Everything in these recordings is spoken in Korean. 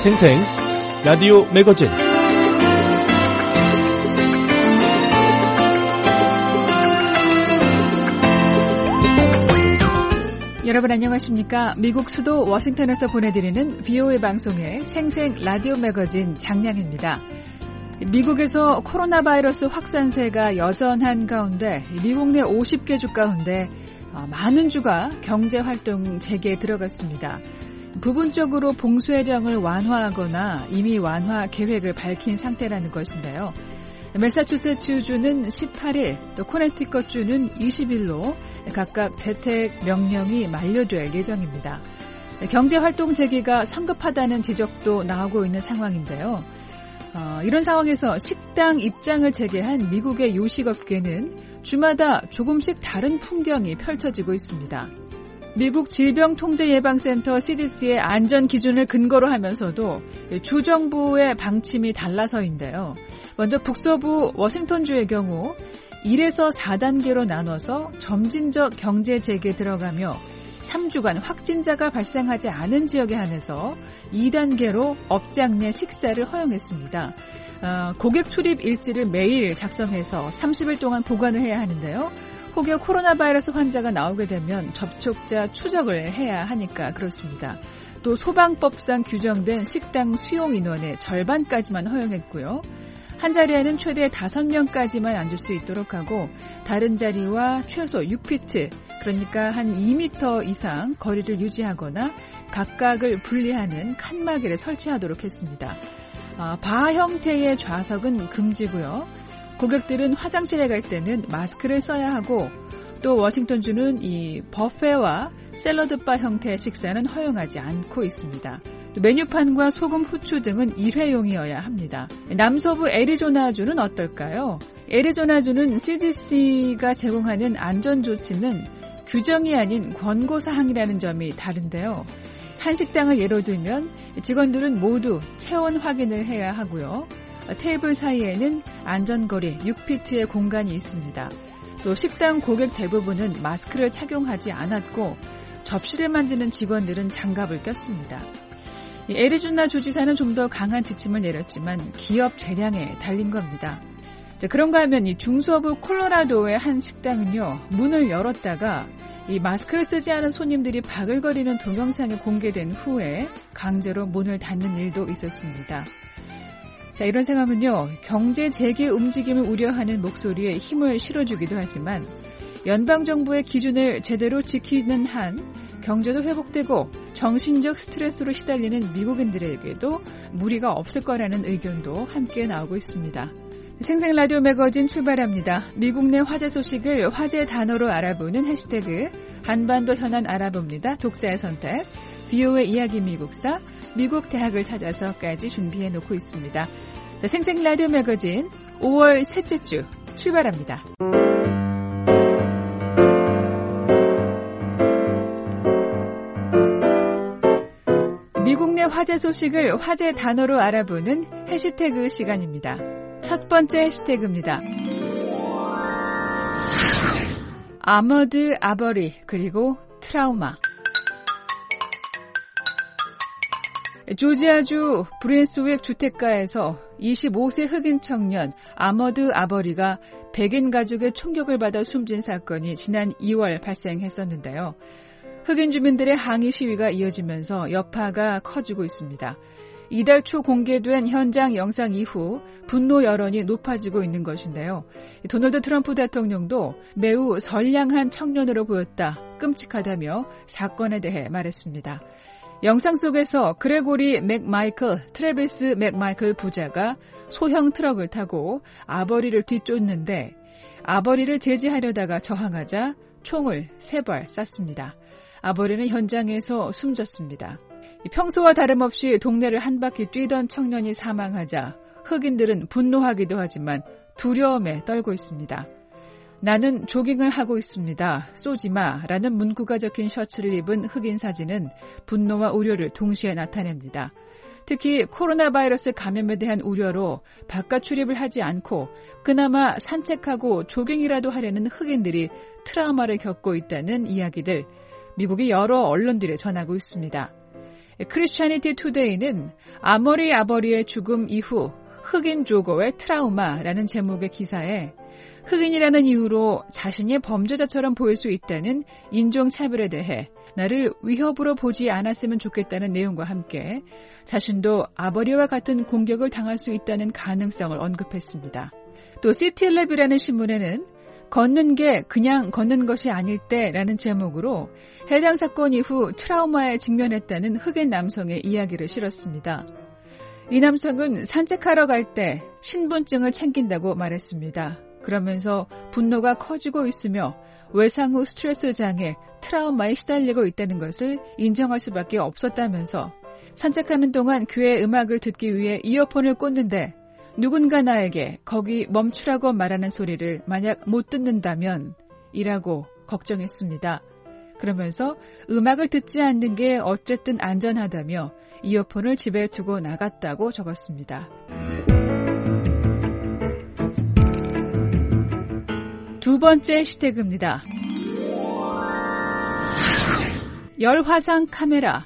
생생 라디오 매거진 여러분 안녕하십니까? 미국 수도 워싱턴에서 보내드리는 VOA 방송의 생생 라디오 매거진 장량입니다. 미국에서 코로나 바이러스 확산세가 여전한 가운데 미국 내 50개 주 가운데 많은 주가 경제활동 재개에 들어갔습니다. 부분적으로 봉쇄령을 완화하거나 이미 완화 계획을 밝힌 상태라는 것인데요. 매사추세츠주는 18일, 또 코네티컷주는 20일로 각각 재택 명령이 만료될 예정입니다. 경제활동 재개가 성급하다는 지적도 나오고 있는 상황인데요. 이런 상황에서 식당 입장을 재개한 미국의 요식업계는 주마다 조금씩 다른 풍경이 펼쳐지고 있습니다. 미국 질병통제예방센터 CDC의 안전 기준을 근거로 하면서도 주정부의 방침이 달라서인데요. 먼저 북서부 워싱턴주의 경우 1에서 4단계로 나눠서 점진적 경제 재개에 들어가며 3주간 확진자가 발생하지 않은 지역에 한해서 2단계로 업장 내 식사를 허용했습니다. 고객 출입 일지를 매일 작성해서 30일 동안 보관을 해야 하는데요. 혹여 코로나 바이러스 환자가 나오게 되면 접촉자 추적을 해야 하니까 그렇습니다. 또 소방법상 규정된 식당 수용 인원의 절반까지만 허용했고요. 한 자리에는 최대 5명까지만 앉을 수 있도록 하고 다른 자리와 최소 6피트, 그러니까 한 2m 이상 거리를 유지하거나 각각을 분리하는 칸막이를 설치하도록 했습니다. 바 형태의 좌석은 금지고요. 고객들은 화장실에 갈 때는 마스크를 써야 하고 또 워싱턴주는 이 버페와 샐러드바 형태의 식사는 허용하지 않고 있습니다. 메뉴판과 소금, 후추 등은 일회용이어야 합니다. 남서부 애리조나주는 어떨까요? 애리조나주는 CDC가 제공하는 안전조치는 규정이 아닌 권고사항이라는 점이 다른데요. 한 식당을 예로 들면 직원들은 모두 체온 확인을 해야 하고요. 테이블 사이에는 안전거리 6피트의 공간이 있습니다. 또 식당 고객 대부분은 마스크를 착용하지 않았고 접시를 만드는 직원들은 장갑을 꼈습니다. 애리조나 주지사는 좀 더 강한 지침을 내렸지만 기업 재량에 달린 겁니다. 그런가 하면 이 중서부 콜로라도의 한 식당은요, 문을 열었다가 이 마스크를 쓰지 않은 손님들이 바글거리는 동영상이 공개된 후에 강제로 문을 닫는 일도 있었습니다. 자, 이런 상황은요, 경제 재개 움직임을 우려하는 목소리에 힘을 실어주기도 하지만 연방정부의 기준을 제대로 지키는 한 경제도 회복되고 정신적 스트레스로 시달리는 미국인들에게도 무리가 없을 거라는 의견도 함께 나오고 있습니다. 생생 라디오 매거진 출발합니다. 미국 내 화제 소식을 화제 단어로 알아보는 해시태그 한반도 현안 알아봅니다. 독자의 선택, VOA 이야기 미국사, 미국 대학을 찾아서까지 준비해 놓고 있습니다. 자, 생생 라디오 매거진 5월 셋째 주 출발합니다. 미국 내 화제 소식을 화제 단어로 알아보는 해시태그 시간입니다. 첫 번째 해시태그입니다. 아머드 아버리 그리고 트라우마. 조지아주 브랜스윅 주택가에서 25세 흑인 청년 아머드 아버리가 백인 가족의 총격을 받아 숨진 사건이 지난 2월 발생했었는데요. 흑인 주민들의 항의 시위가 이어지면서 여파가 커지고 있습니다. 이달 초 공개된 현장 영상 이후 분노 여론이 높아지고 있는 것인데요. 도널드 트럼프 대통령도 매우 선량한 청년으로 보였다, 끔찍하다며 사건에 대해 말했습니다. 영상 속에서 그레고리 맥마이클, 트래비스 맥마이클 부자가 소형 트럭을 타고 아버리를 뒤쫓는데 아버리를 제지하려다가 저항하자 총을 3발 쐈습니다. 아버리는 현장에서 숨졌습니다. 평소와 다름없이 동네를 한 바퀴 뛰던 청년이 사망하자 흑인들은 분노하기도 하지만 두려움에 떨고 있습니다. 나는 조깅을 하고 있습니다. 쏘지 마 라는 문구가 적힌 셔츠를 입은 흑인 사진은 분노와 우려를 동시에 나타냅니다. 특히 코로나 바이러스 감염에 대한 우려로 바깥 출입을 하지 않고 그나마 산책하고 조깅이라도 하려는 흑인들이 트라우마를 겪고 있다는 이야기들 미국의 여러 언론들에 전하고 있습니다. 크리스천니티 투데이는 아머리 아버리의 죽음 이후 흑인 조거의 트라우마라는 제목의 기사에 흑인이라는 이유로 자신이 범죄자처럼 보일 수 있다는 인종차별에 대해 나를 위협으로 보지 않았으면 좋겠다는 내용과 함께 자신도 아버리와 같은 공격을 당할 수 있다는 가능성을 언급했습니다. 또 시티랩이라는 신문에는 걷는 게 그냥 걷는 것이 아닐 때라는 제목으로 해당 사건 이후 트라우마에 직면했다는 흑인 남성의 이야기를 실었습니다. 이 남성은 산책하러 갈 때 신분증을 챙긴다고 말했습니다. 그러면서 분노가 커지고 있으며 외상 후 스트레스 장애, 트라우마에 시달리고 있다는 것을 인정할 수밖에 없었다면서 산책하는 동안 교회 음악을 듣기 위해 이어폰을 꽂는데 누군가 나에게 거기 멈추라고 말하는 소리를 만약 못 듣는다면 이라고 걱정했습니다. 그러면서 음악을 듣지 않는 게 어쨌든 안전하다며 이어폰을 집에 두고 나갔다고 적었습니다. 두 번째 해시태그입니다. 열화상 카메라.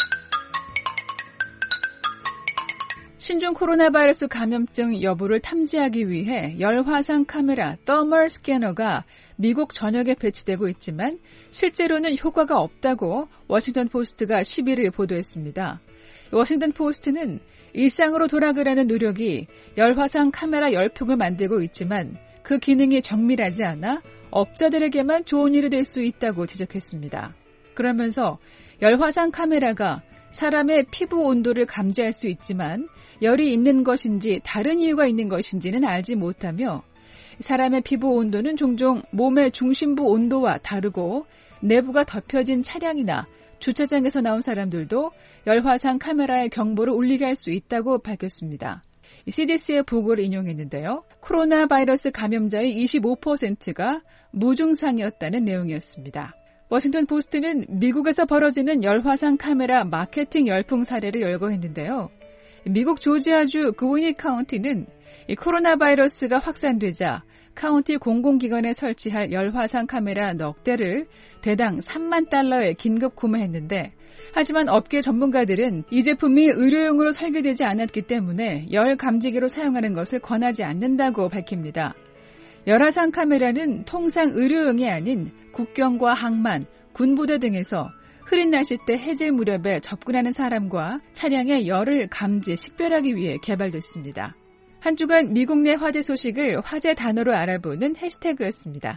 신종 코로나 바이러스 감염증 여부를 탐지하기 위해 열화상 카메라 더멀 스캐너가 미국 전역에 배치되고 있지만 실제로는 효과가 없다고 워싱턴 포스트가 11일 보도했습니다. 워싱턴 포스트는 일상으로 돌아가려는 노력이 열화상 카메라 열풍을 만들고 있지만 그 기능이 정밀하지 않아 업자들에게만 좋은 일이 될 수 있다고 지적했습니다. 그러면서 열화상 카메라가 사람의 피부 온도를 감지할 수 있지만 열이 있는 것인지 다른 이유가 있는 것인지는 알지 못하며 사람의 피부 온도는 종종 몸의 중심부 온도와 다르고 내부가 덮여진 차량이나 주차장에서 나온 사람들도 열화상 카메라의 경보를 울리게 할 수 있다고 밝혔습니다. CDC의 보고를 인용했는데요. 코로나 바이러스 감염자의 25%가 무증상이었다는 내용이었습니다. 워싱턴 포스트는 미국에서 벌어지는 열화상 카메라 마케팅 열풍 사례를 열거했는데요. 미국 조지아주 그위니 카운티는 이 코로나 바이러스가 확산되자 카운티 공공기관에 설치할 열화상 카메라 넉 대를 대당 3만 달러에 긴급 구매했는데 하지만 업계 전문가들은 이 제품이 의료용으로 설계되지 않았기 때문에 열 감지기로 사용하는 것을 권하지 않는다고 밝힙니다. 열화상 카메라는 통상 의료용이 아닌 국경과 항만, 군부대 등에서 흐린 날씨 때 해질 무렵에 접근하는 사람과 차량의 열을 감지, 식별하기 위해 개발됐습니다. 한 주간 미국 내 화제 소식을 화제 단어로 알아보는 해시태그였습니다.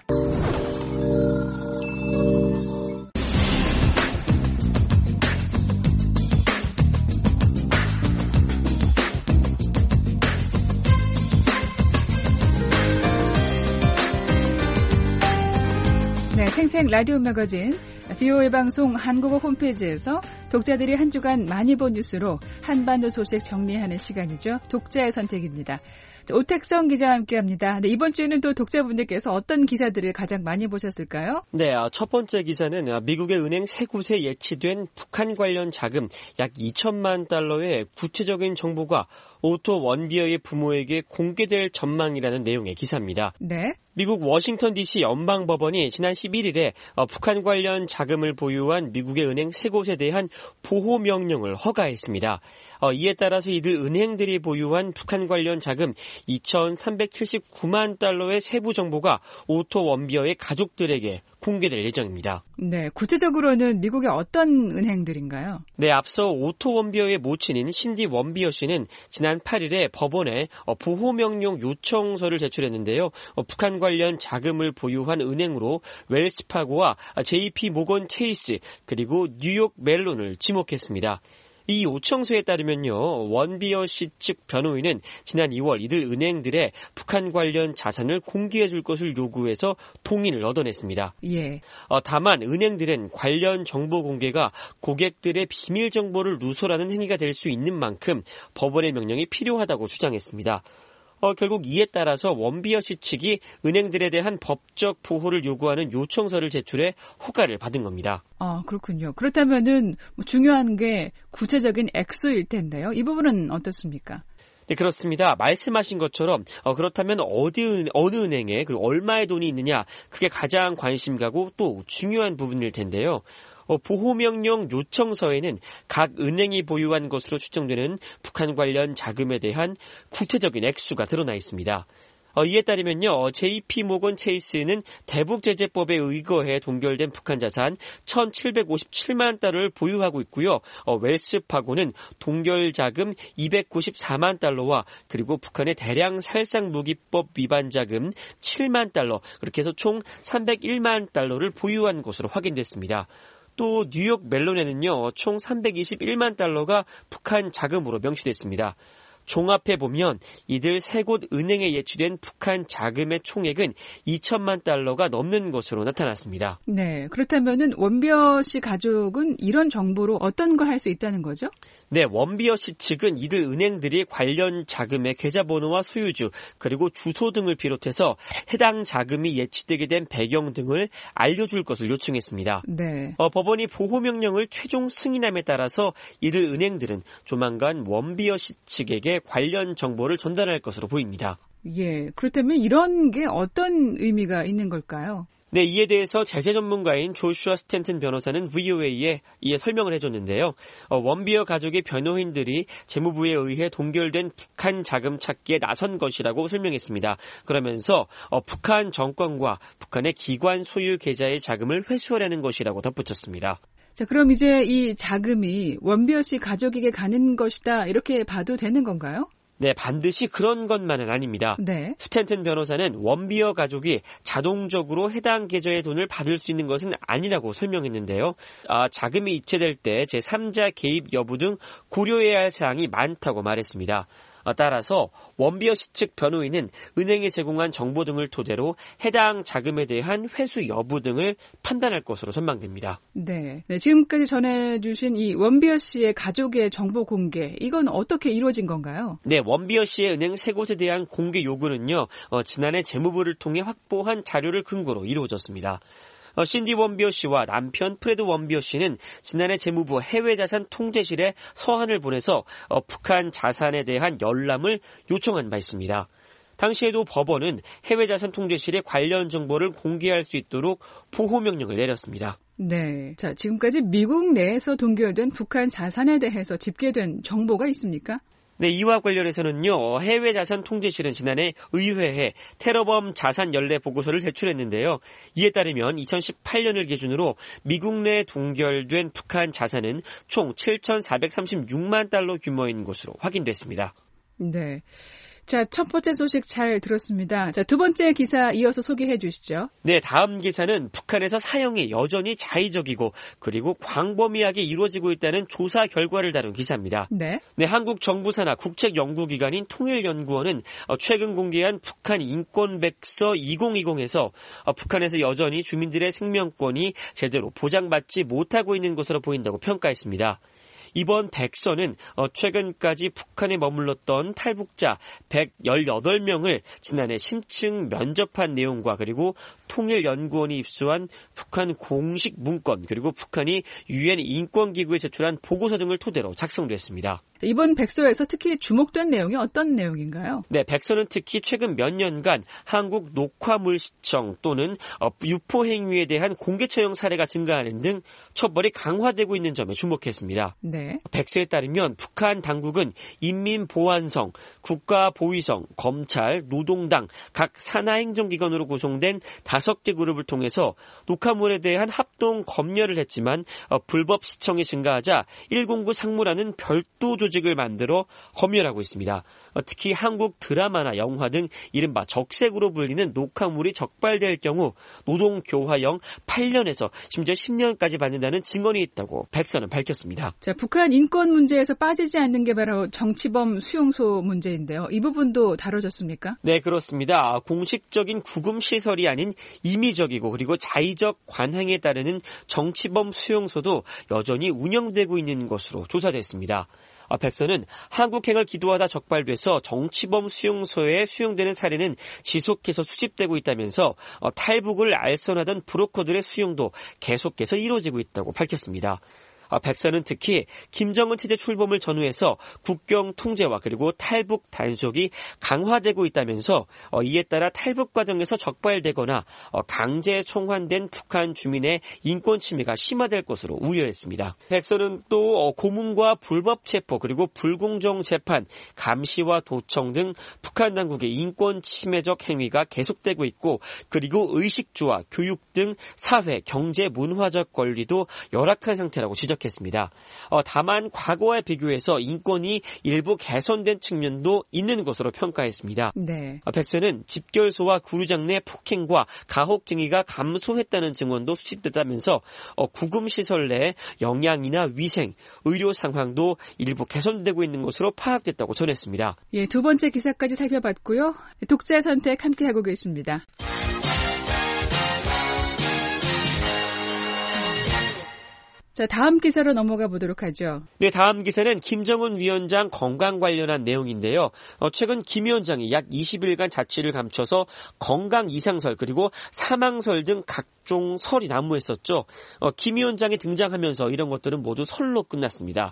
네, 생생 라디오 매거진 VOA 방송 한국어 홈페이지에서 독자들이 한 주간 많이 본 뉴스로 한반도 소식 정리하는 시간이죠. 독자의 선택입니다. 오택성 기자와 함께합니다. 네, 이번 주에는 또 독자분들께서 어떤 기사들을 가장 많이 보셨을까요? 네, 첫 번째 기사는 미국의 은행 세 곳에 예치된 북한 관련 자금 약 2천만 달러의 구체적인 정보가 오토 원비어의 부모에게 공개될 전망이라는 내용의 기사입니다. 네. 미국 워싱턴 DC 연방법원이 지난 11일에 북한 관련 자금을 보유한 미국의 은행 세 곳에 대한 보호명령을 허가했습니다. 이에 따라서 이들 은행들이 보유한 북한 관련 자금 2,379만 달러의 세부 정보가 오토 원비어의 가족들에게 공개될 예정입니다. 네, 구체적으로는 미국의 어떤 은행들인가요? 네, 앞서 오토 원비어의 모친인 신디 원비어 씨는 지난 8일에 법원에 보호명령 요청서를 제출했는데요. 북한 관련 자금을 보유한 은행으로 웰스파고와 JP 모건 체이스 그리고 뉴욕 멜론을 지목했습니다. 이 요청서에 따르면요, 원비어 씨 측 변호인은 지난 2월 이들 은행들의 북한 관련 자산을 공개해 줄 것을 요구해서 동의를 얻어냈습니다. 예. 다만 은행들은 관련 정보 공개가 고객들의 비밀 정보를 누설하는 행위가 될 수 있는 만큼 법원의 명령이 필요하다고 주장했습니다. 결국 이에 따라서 원비어 씨 측이 은행들에 대한 법적 보호를 요구하는 요청서를 제출해 허가를 받은 겁니다. 그렇군요. 그렇다면은 중요한 게 구체적인 액수일 텐데요. 이 부분은 어떻습니까? 네, 그렇습니다. 말씀하신 것처럼 그렇다면 어느 은행에 그리고 얼마의 돈이 있느냐, 그게 가장 관심 가고 또 중요한 부분일 텐데요. 보호명령 요청서에는 각 은행이 보유한 것으로 추정되는 북한 관련 자금에 대한 구체적인 액수가 드러나 있습니다. 이에 따르면요, JP모건 체이스는 대북제재법에 의거해 동결된 북한 자산 1,757만 달러를 보유하고 있고요. 웰스파고는 동결 자금 294만 달러와 그리고 북한의 대량 살상무기법 위반 자금 7만 달러, 그렇게 해서 총 301만 달러를 보유한 것으로 확인됐습니다. 또 뉴욕 멜론에는요, 총 321만 달러가 북한 자금으로 명시됐습니다. 종합해보면 이들 세 곳 은행에 예치된 북한 자금의 총액은 2천만 달러가 넘는 것으로 나타났습니다. 네, 그렇다면은 원비어 씨 가족은 이런 정보로 어떤 걸 할 수 있다는 거죠? 네, 원비어 씨 측은 이들 은행들이 관련 자금의 계좌번호와 소유주 그리고 주소 등을 비롯해서 해당 자금이 예치되게 된 배경 등을 알려줄 것을 요청했습니다. 네. 법원이 보호명령을 최종 승인함에 따라서 이들 은행들은 조만간 원비어 씨 측에게 관련 정보를 전달할 것으로 보입니다. 예, 그렇다면 이런 게 어떤 의미가 있는 걸까요? 네, 이에 대해서 제재 전문가인 조슈아 스탠튼 변호사는 VOA에 이에 설명을 해줬는데요. 원비어 가족의 변호인들이 재무부에 의해 동결된 북한 자금 찾기에 나선 것이라고 설명했습니다. 그러면서 북한 정권과 북한의 기관 소유 계좌의 자금을 회수하려는 것이라고 덧붙였습니다. 자, 그럼 이제 이 자금이 원비어 씨 가족에게 가는 것이다 이렇게 봐도 되는 건가요? 네, 반드시 그런 것만은 아닙니다. 네. 스탠튼 변호사는 원비어 가족이 자동적으로 해당 계좌의 돈을 받을 수 있는 것은 아니라고 설명했는데요. 자금이 이체될 때 제3자 개입 여부 등 고려해야 할 사항이 많다고 말했습니다. 따라서 원비어 씨 측 변호인은 은행에 제공한 정보 등을 토대로 해당 자금에 대한 회수 여부 등을 판단할 것으로 전망됩니다. 네, 지금까지 전해주신 이 원비어 씨의 가족의 정보 공개, 이건 어떻게 이루어진 건가요? 네, 원비어 씨의 은행 세 곳에 대한 공개 요구는요, 지난해 재무부를 통해 확보한 자료를 근거로 이루어졌습니다. 신디 원비어 씨와 남편 프레드 원비어 씨는 지난해 재무부 해외자산 통제실에 서한을 보내서 북한 자산에 대한 열람을 요청한 바 있습니다. 당시에도 법원은 해외자산 통제실에 관련 정보를 공개할 수 있도록 보호명령을 내렸습니다. 네, 자, 지금까지 미국 내에서 동결된 북한 자산에 대해서 집계된 정보가 있습니까? 네, 이와 관련해서는요, 해외자산 통제실은 지난해 의회에 테러범 자산 연례 보고서를 제출했는데요. 이에 따르면 2018년을 기준으로 미국 내 동결된 북한 자산은 총 7,436만 달러 규모인 것으로 확인됐습니다. 네. 자, 첫 번째 소식 잘 들었습니다. 자, 두 번째 기사 이어서 소개해 주시죠. 네, 다음 기사는 북한에서 사형이 여전히 자의적이고 그리고 광범위하게 이루어지고 있다는 조사 결과를 다룬 기사입니다. 네, 한국 정부 산하 국책연구기관인 통일연구원은 최근 공개한 북한 인권백서 2020에서 북한에서 여전히 주민들의 생명권이 제대로 보장받지 못하고 있는 것으로 보인다고 평가했습니다. 이번 백서는 최근까지 북한에 머물렀던 탈북자 118명을 지난해 심층 면접한 내용과 그리고 통일연구원이 입수한 북한 공식 문건 그리고 북한이 유엔 인권기구에 제출한 보고서 등을 토대로 작성됐습니다. 이번 백서에서 특히 주목된 내용이 어떤 내용인가요? 네, 백서는 특히 최근 몇 년간 한국 녹화물시청 또는 유포 행위에 대한 공개 처형 사례가 증가하는 등 처벌이 강화되고 있는 점에 주목했습니다. 네. 백서에 따르면 북한 당국은 인민보안성, 국가보위성, 검찰, 노동당, 각 산하행정기관으로 구성된 5개 그룹을 통해서 녹화물에 대한 합동 검열을 했지만 불법 시청이 증가하자 109 상무라는 별도 조직을 만들어 검열하고 있습니다. 특히 한국 드라마나 영화 등 이른바 적색으로 불리는 녹화물이 적발될 경우 노동교화형 8년에서 심지어 10년까지 받는다는 증언이 있다고 백서는 밝혔습니다. 자, 북한 인권 문제에서 빠지지 않는 게 바로 정치범 수용소 문제인데요. 이 부분도 다뤄졌습니까? 네, 그렇습니다. 공식적인 구금시설이 아닌 임의적이고 그리고 자의적 관행에 따르는 정치범 수용소도 여전히 운영되고 있는 것으로 조사됐습니다. 백서는 한국행을 기도하다 적발돼서 정치범 수용소에 수용되는 사례는 지속해서 수집되고 있다면서 탈북을 알선하던 브로커들의 수용도 계속해서 이루어지고 있다고 밝혔습니다. 백선은 특히 김정은 체제 출범을 전후해서 국경 통제와 그리고 탈북 단속이 강화되고 있다면서 이에 따라 탈북 과정에서 적발되거나 강제 송환된 북한 주민의 인권 침해가 심화될 것으로 우려했습니다. 백선은 또 고문과 불법 체포 그리고 불공정 재판, 감시와 도청 등 북한 당국의 인권 침해적 행위가 계속되고 있고 그리고 의식주와 교육 등 사회, 경제, 문화적 권리도 열악한 상태라고 지적했습니다. 다만 과거와 비교해서 인권이 일부 개선된 측면도 있는 것으로 평가했습니다. 네. 백선은 집결소와 구류장 내 폭행과 가혹 행위가 감소했다는 증언도 수집됐다면서 구금시설 내 영양이나 위생, 의료 상황도 일부 개선되고 있는 것으로 파악됐다고 전했습니다. 예, 두 번째 기사까지 살펴봤고요. 독자 선택 함께하고 계십니다. 자, 다음 기사로 넘어가 보도록 하죠. 네, 다음 기사는 김정은 위원장 건강 관련한 내용인데요. 최근 김 위원장이 약 20일간 자취를 감춰서 건강 이상설 그리고 사망설 등 각종 설이 난무했었죠. 김 위원장이 등장하면서 이런 것들은 모두 설로 끝났습니다.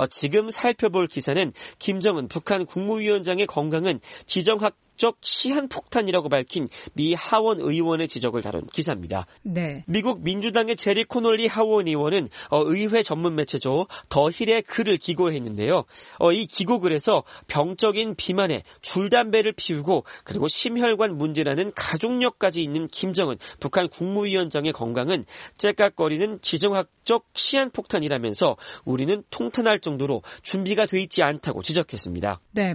지금 살펴볼 기사는 김정은 북한 국무위원장의 건강은 지정학적 시한폭탄이라고 밝힌 미 하원 의원의 지적을 다룬 기사입니다. 네. 미국 민주당의 제리 코놀리 하원 의원은 의회 전문 매체죠 더 힐에 글을 기고했는데요. 이 기고글에서 병적인 비만에 줄담배를 피우고 그리고 심혈관 문제라는 가족력까지 있는 김정은 북한 국무위원장의 건강은 째깍거리는 지정학적 시한폭탄이라면서 우리는 통탄할 정도로 준비가 돼 있지 않다고 지적했습니다. 네,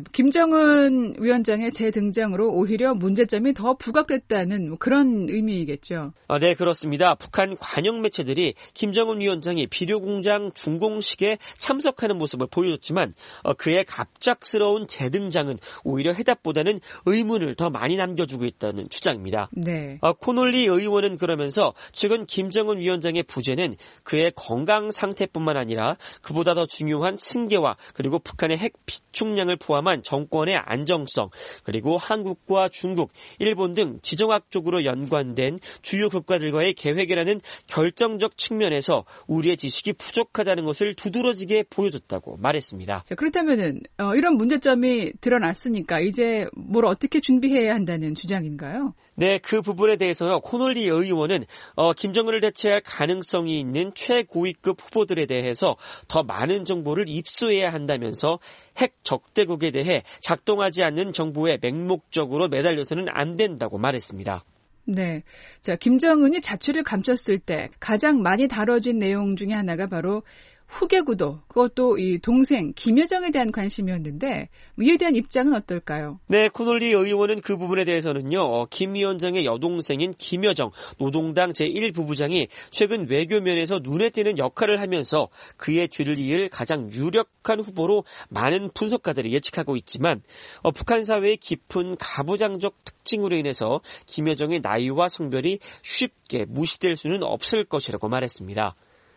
김정은 위원장의 재등장으로 오히려 문제점이 더 부각됐다는 그런 의미이겠죠. 네, 그렇습니다. 북한 관영 매체들이 김정은 위원장이 비료공장 준공식에 참석하는 모습을 보여줬지만 그의 갑작스러운 재등장은 오히려 해답보다는 의문을 더 많이 남겨주고 있다는 주장입니다. 네. 코놀리 의원은 그러면서 최근 김정은 위원장의 부재는 그의 건강 상태뿐만 아니라 그보다 더 중요한 승계와 그리고 북한의 핵 비축량을 포함한 정권의 안정성 그리고 한국과 중국, 일본 등 지정학적으로 연관된 주요 국가들과의 계획이라는 결정적 측면에서 우리의 지식이 부족하다는 것을 두드러지게 보여줬다고 말했습니다. 자, 그렇다면은 이런 문제점이 드러났으니까 이제 뭘 어떻게 준비해야 한다는 주장인가요? 네, 그 부분에 대해서요. 코놀리 의원은 김정은을 대체할 가능성이 있는 최고위급 후보들에 대해서 더 많은 정보를 입수해야 한다면서 핵 적대국에 대해 작동하지 않는 정보에 맹목적으로 매달려서는 안 된다고 말했습니다. 네. 자, 김정은이 자취를 감췄을 때 가장 많이 다뤄진 내용 중에 하나가 바로 후계구도, 그것도 이 동생 김여정에 대한 관심이었는데 이에 대한 입장은 어떨까요? 네, 코놀리 의원은 그 부분에 대해서는요. 김 위원장의 여동생인 김여정 노동당 제1부부장이 최근 외교면에서 눈에 띄는 역할을 하면서 그의 뒤를 이을 가장 유력한 후보로 많은 분석가들이 예측하고 있지만 북한 사회의 깊은 가부장적 특징으로 인해서 김여정의 나이와 성별이 쉽게 무시될 수는 없을 것이라고 말했습니다.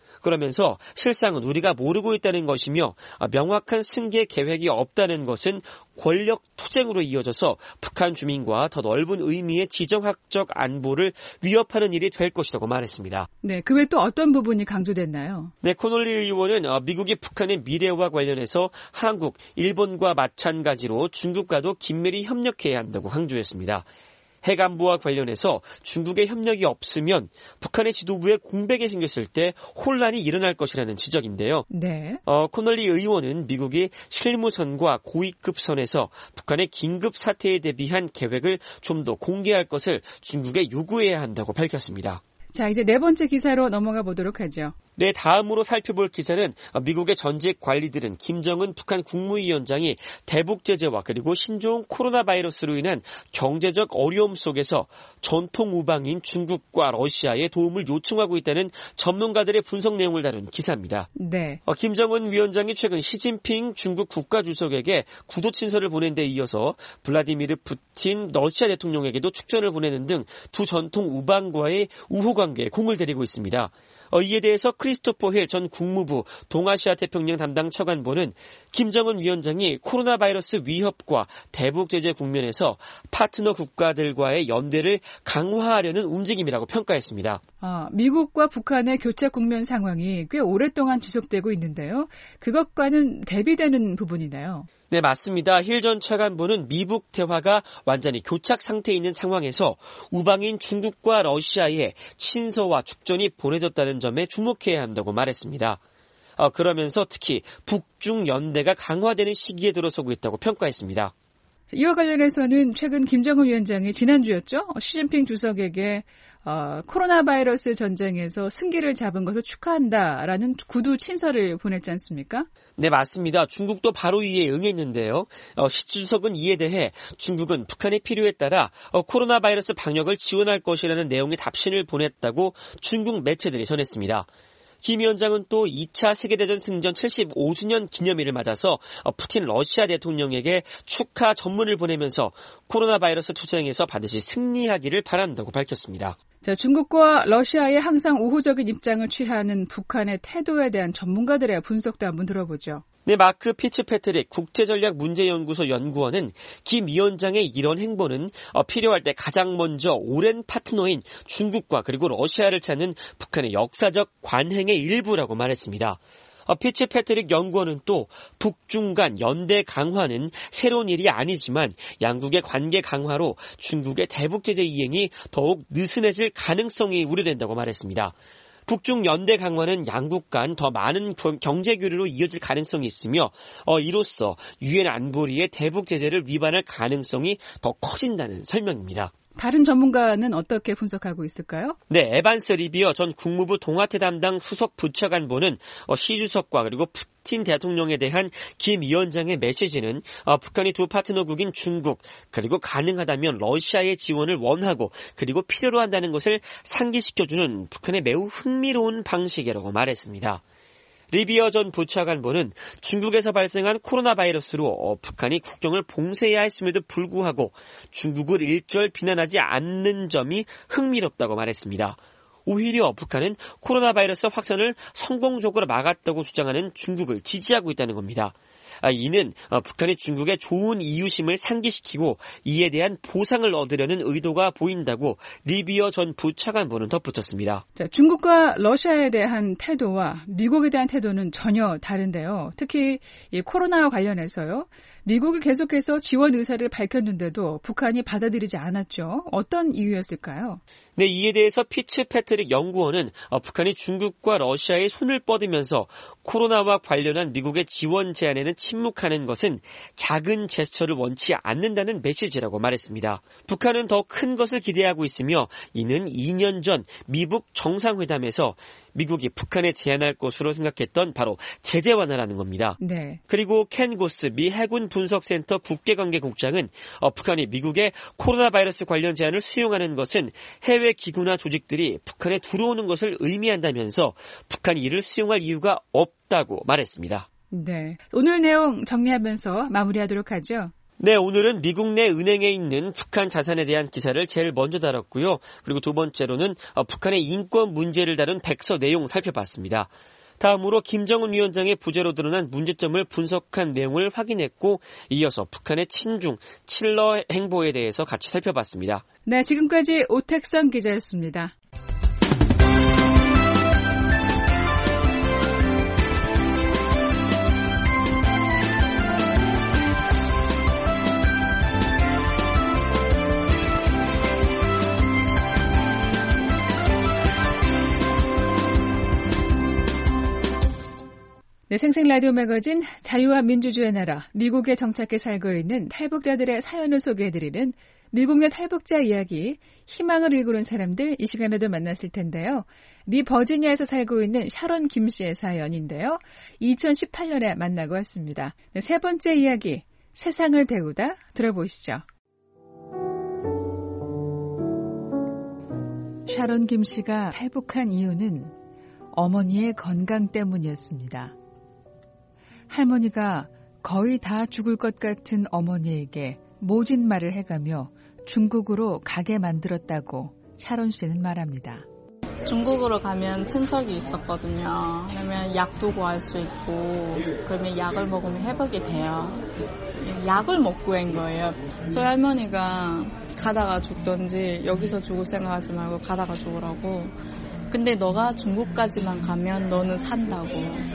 그러면서 실상은 우리가 모르고 있다는 것이며 명확한 승계 계획이 없다는 것은 권력 투쟁으로 이어져서 북한 주민과 더 넓은 의미의 지정학적 안보를 위협하는 일이 될 것이라고 말했습니다. 네, 그 외 또 어떤 부분이 강조됐나요? 네, 코놀리 의원은 미국이 북한의 미래와 관련해서 한국, 일본과 마찬가지로 중국과도 긴밀히 협력해야 한다고 강조했습니다. 핵안보와 관련해서 중국의 협력이 없으면 북한의 지도부에 공백이 생겼을 때 혼란이 일어날 것이라는 지적인데요. 네. 코놀리 의원은 미국이 실무선과 고위급 선에서 북한의 긴급 사태에 대비한 계획을 좀 더 공개할 것을 중국에 요구해야 한다고 밝혔습니다. 자, 이제 네 번째 기사로 넘어가 보도록 하죠. 네, 다음으로 살펴볼 기사는 미국의 전직 관리들은 김정은 북한 국무위원장이 대북 제재와 그리고 신종 코로나 바이러스로 인한 경제적 어려움 속에서 전통 우방인 중국과 러시아의 도움을 요청하고 있다는 전문가들의 분석 내용을 다룬 기사입니다. 네. 김정은 위원장이 최근 시진핑 중국 국가주석에게 구도 친서를 보낸 데 이어서 블라디미르 푸틴 러시아 대통령에게도 축전을 보내는 등 두 전통 우방과의 우호 관계에 공을 들이고 있습니다. 이에 대해서 크리스토퍼 힐 전 국무부 동아시아 태평양 담당 차관보는 김정은 위원장이 코로나 바이러스 위협과 대북 제재 국면에서 파트너 국가들과의 연대를 강화하려는 움직임이라고 평가했습니다. 미국과 북한의 교착 국면 상황이 꽤 오랫동안 지속되고 있는데요. 그것과는 대비되는 부분이네요. 네, 맞습니다. 힐 전 차관보는 미북 대화가 완전히 교착 상태에 있는 상황에서 우방인 중국과 러시아에 친서와 축전이 보내졌다는 점에 주목해야 한다고 말했습니다. 그러면서 특히 북중 연대가 강화되는 시기에 들어서고 있다고 평가했습니다. 이와 관련해서는 최근 김정은 위원장이 지난주였죠. 시진핑 주석에게 코로나 바이러스 전쟁에서 승기를 잡은 것을 축하한다라는 구두 친서를 보냈지 않습니까? 네, 맞습니다. 중국도 바로 이에 응했는데요. 시 주석은 이에 대해 중국은 북한의 필요에 따라 코로나 바이러스 방역을 지원할 것이라는 내용의 답신을 보냈다고 중국 매체들이 전했습니다. 김 위원장은 또 2차 세계대전 승전 75주년 기념일을 맞아서 푸틴 러시아 대통령에게 축하 전문을 보내면서 코로나 바이러스 투쟁에서 반드시 승리하기를 바란다고 밝혔습니다. 중국과 러시아에 항상 우호적인 입장을 취하는 북한의 태도에 대한 전문가들의 분석도 한번 들어보죠. 네, 마크 피츠패트릭 국제전략문제연구소 연구원은 김 위원장의 이런 행보는 필요할 때 가장 먼저 오랜 파트너인 중국과 그리고 러시아를 찾는 북한의 역사적 관행의 일부라고 말했습니다. 피츠패트릭 연구원은 또 북중 간 연대 강화는 새로운 일이 아니지만 양국의 관계 강화로 중국의 대북 제재 이행이 더욱 느슨해질 가능성이 우려된다고 말했습니다. 북중 연대 강화는 양국 간 더 많은 경제 교류로 이어질 가능성이 있으며 이로써 유엔 안보리의 대북 제재를 위반할 가능성이 더 커진다는 설명입니다. 다른 전문가는 어떻게 분석하고 있을까요? 네, 에반스 리비어 전 국무부 동아태 담당 수석 부차관보는 시 주석과 그리고 푸틴 대통령에 대한 김 위원장의 메시지는 북한이 두 파트너국인 중국 그리고 가능하다면 러시아의 지원을 원하고 그리고 필요로 한다는 것을 상기시켜주는 북한의 매우 흥미로운 방식이라고 말했습니다. 리비어 전 부차관보는 중국에서 발생한 코로나 바이러스로 북한이 국경을 봉쇄해야 했음에도 불구하고 중국을 일절 비난하지 않는 점이 흥미롭다고 말했습니다. 오히려 북한은 코로나 바이러스 확산을 성공적으로 막았다고 주장하는 중국을 지지하고 있다는 겁니다. 이는 북한이 중국의 좋은 이웃임을 상기시키고 이에 대한 보상을 얻으려는 의도가 보인다고 리비어 전 부차관보는 덧붙였습니다. 중국과 러시아에 대한 태도와 미국에 대한 태도는 전혀 다른데요. 특히 이 코로나와 관련해서요. 미국이 계속해서 지원 의사를 밝혔는데도 북한이 받아들이지 않았죠. 어떤 이유였을까요? 네, 이에 대해서 피츠패트릭 연구원은 북한이 중국과 러시아의 손을 뻗으면서 코로나와 관련한 미국의 지원 제안에는 침묵하는 것은 작은 제스처를 원치 않는다는 메시지라고 말했습니다. 북한은 더 큰 것을 기대하고 있으며 이는 2년 전 미북 정상회담에서 미국이 북한에 제안할 것으로 생각했던 바로 제재 완화라는 겁니다. 네. 그리고 켄 고스 미 해군 분석센터 국제관계국장은 북한이 미국의 코로나 바이러스 관련 제안을 수용하는 것은 해외 기구나 조직들이 북한에 들어오는 것을 의미한다면서 북한이 이를 수용할 이유가 없다고 말했습니다. 네. 오늘 내용 정리하면서 마무리하도록 하죠. 네, 오늘은 미국 내 은행에 있는 북한 자산에 대한 기사를 제일 먼저 다뤘고요. 그리고 두 번째로는 북한의 인권 문제를 다룬 백서 내용 살펴봤습니다. 다음으로 김정은 위원장의 부재로 드러난 문제점을 분석한 내용을 확인했고 이어서 북한의 친중, 칠러 행보에 대해서 같이 살펴봤습니다. 네, 지금까지 오택성 기자였습니다. 네, 생생 라디오 매거진 자유와 민주주의 나라 미국에 정착해 살고 있는 탈북자들의 사연을 소개해드리는 미국 내 탈북자 이야기, 희망을 일구는 사람들 이 시간에도 만났을 텐데요. 미 버지니아에서 살고 있는 샤론 김 씨의 사연인데요. 2018년에 만나고 왔습니다. 네, 세 번째 이야기, 세상을 배우다 들어보시죠. 샤론 김 씨가 탈북한 이유는 어머니의 건강 때문이었습니다. 할머니가 거의 다 죽을 것 같은 어머니에게 모진 말을 해가며 중국으로 가게 만들었다고 샤론 씨는 말합니다. 중국으로 가면 친척이 있었거든요. 그러면 약도 구할 수 있고 그러면 약을 먹으면 회복이 돼요. 약을 못 구한 거예요. 저희 할머니가 가다가 죽던지 여기서 죽을 생각하지 말고 가다가 죽으라고. 근데 너가 중국까지만 가면 너는 산다고.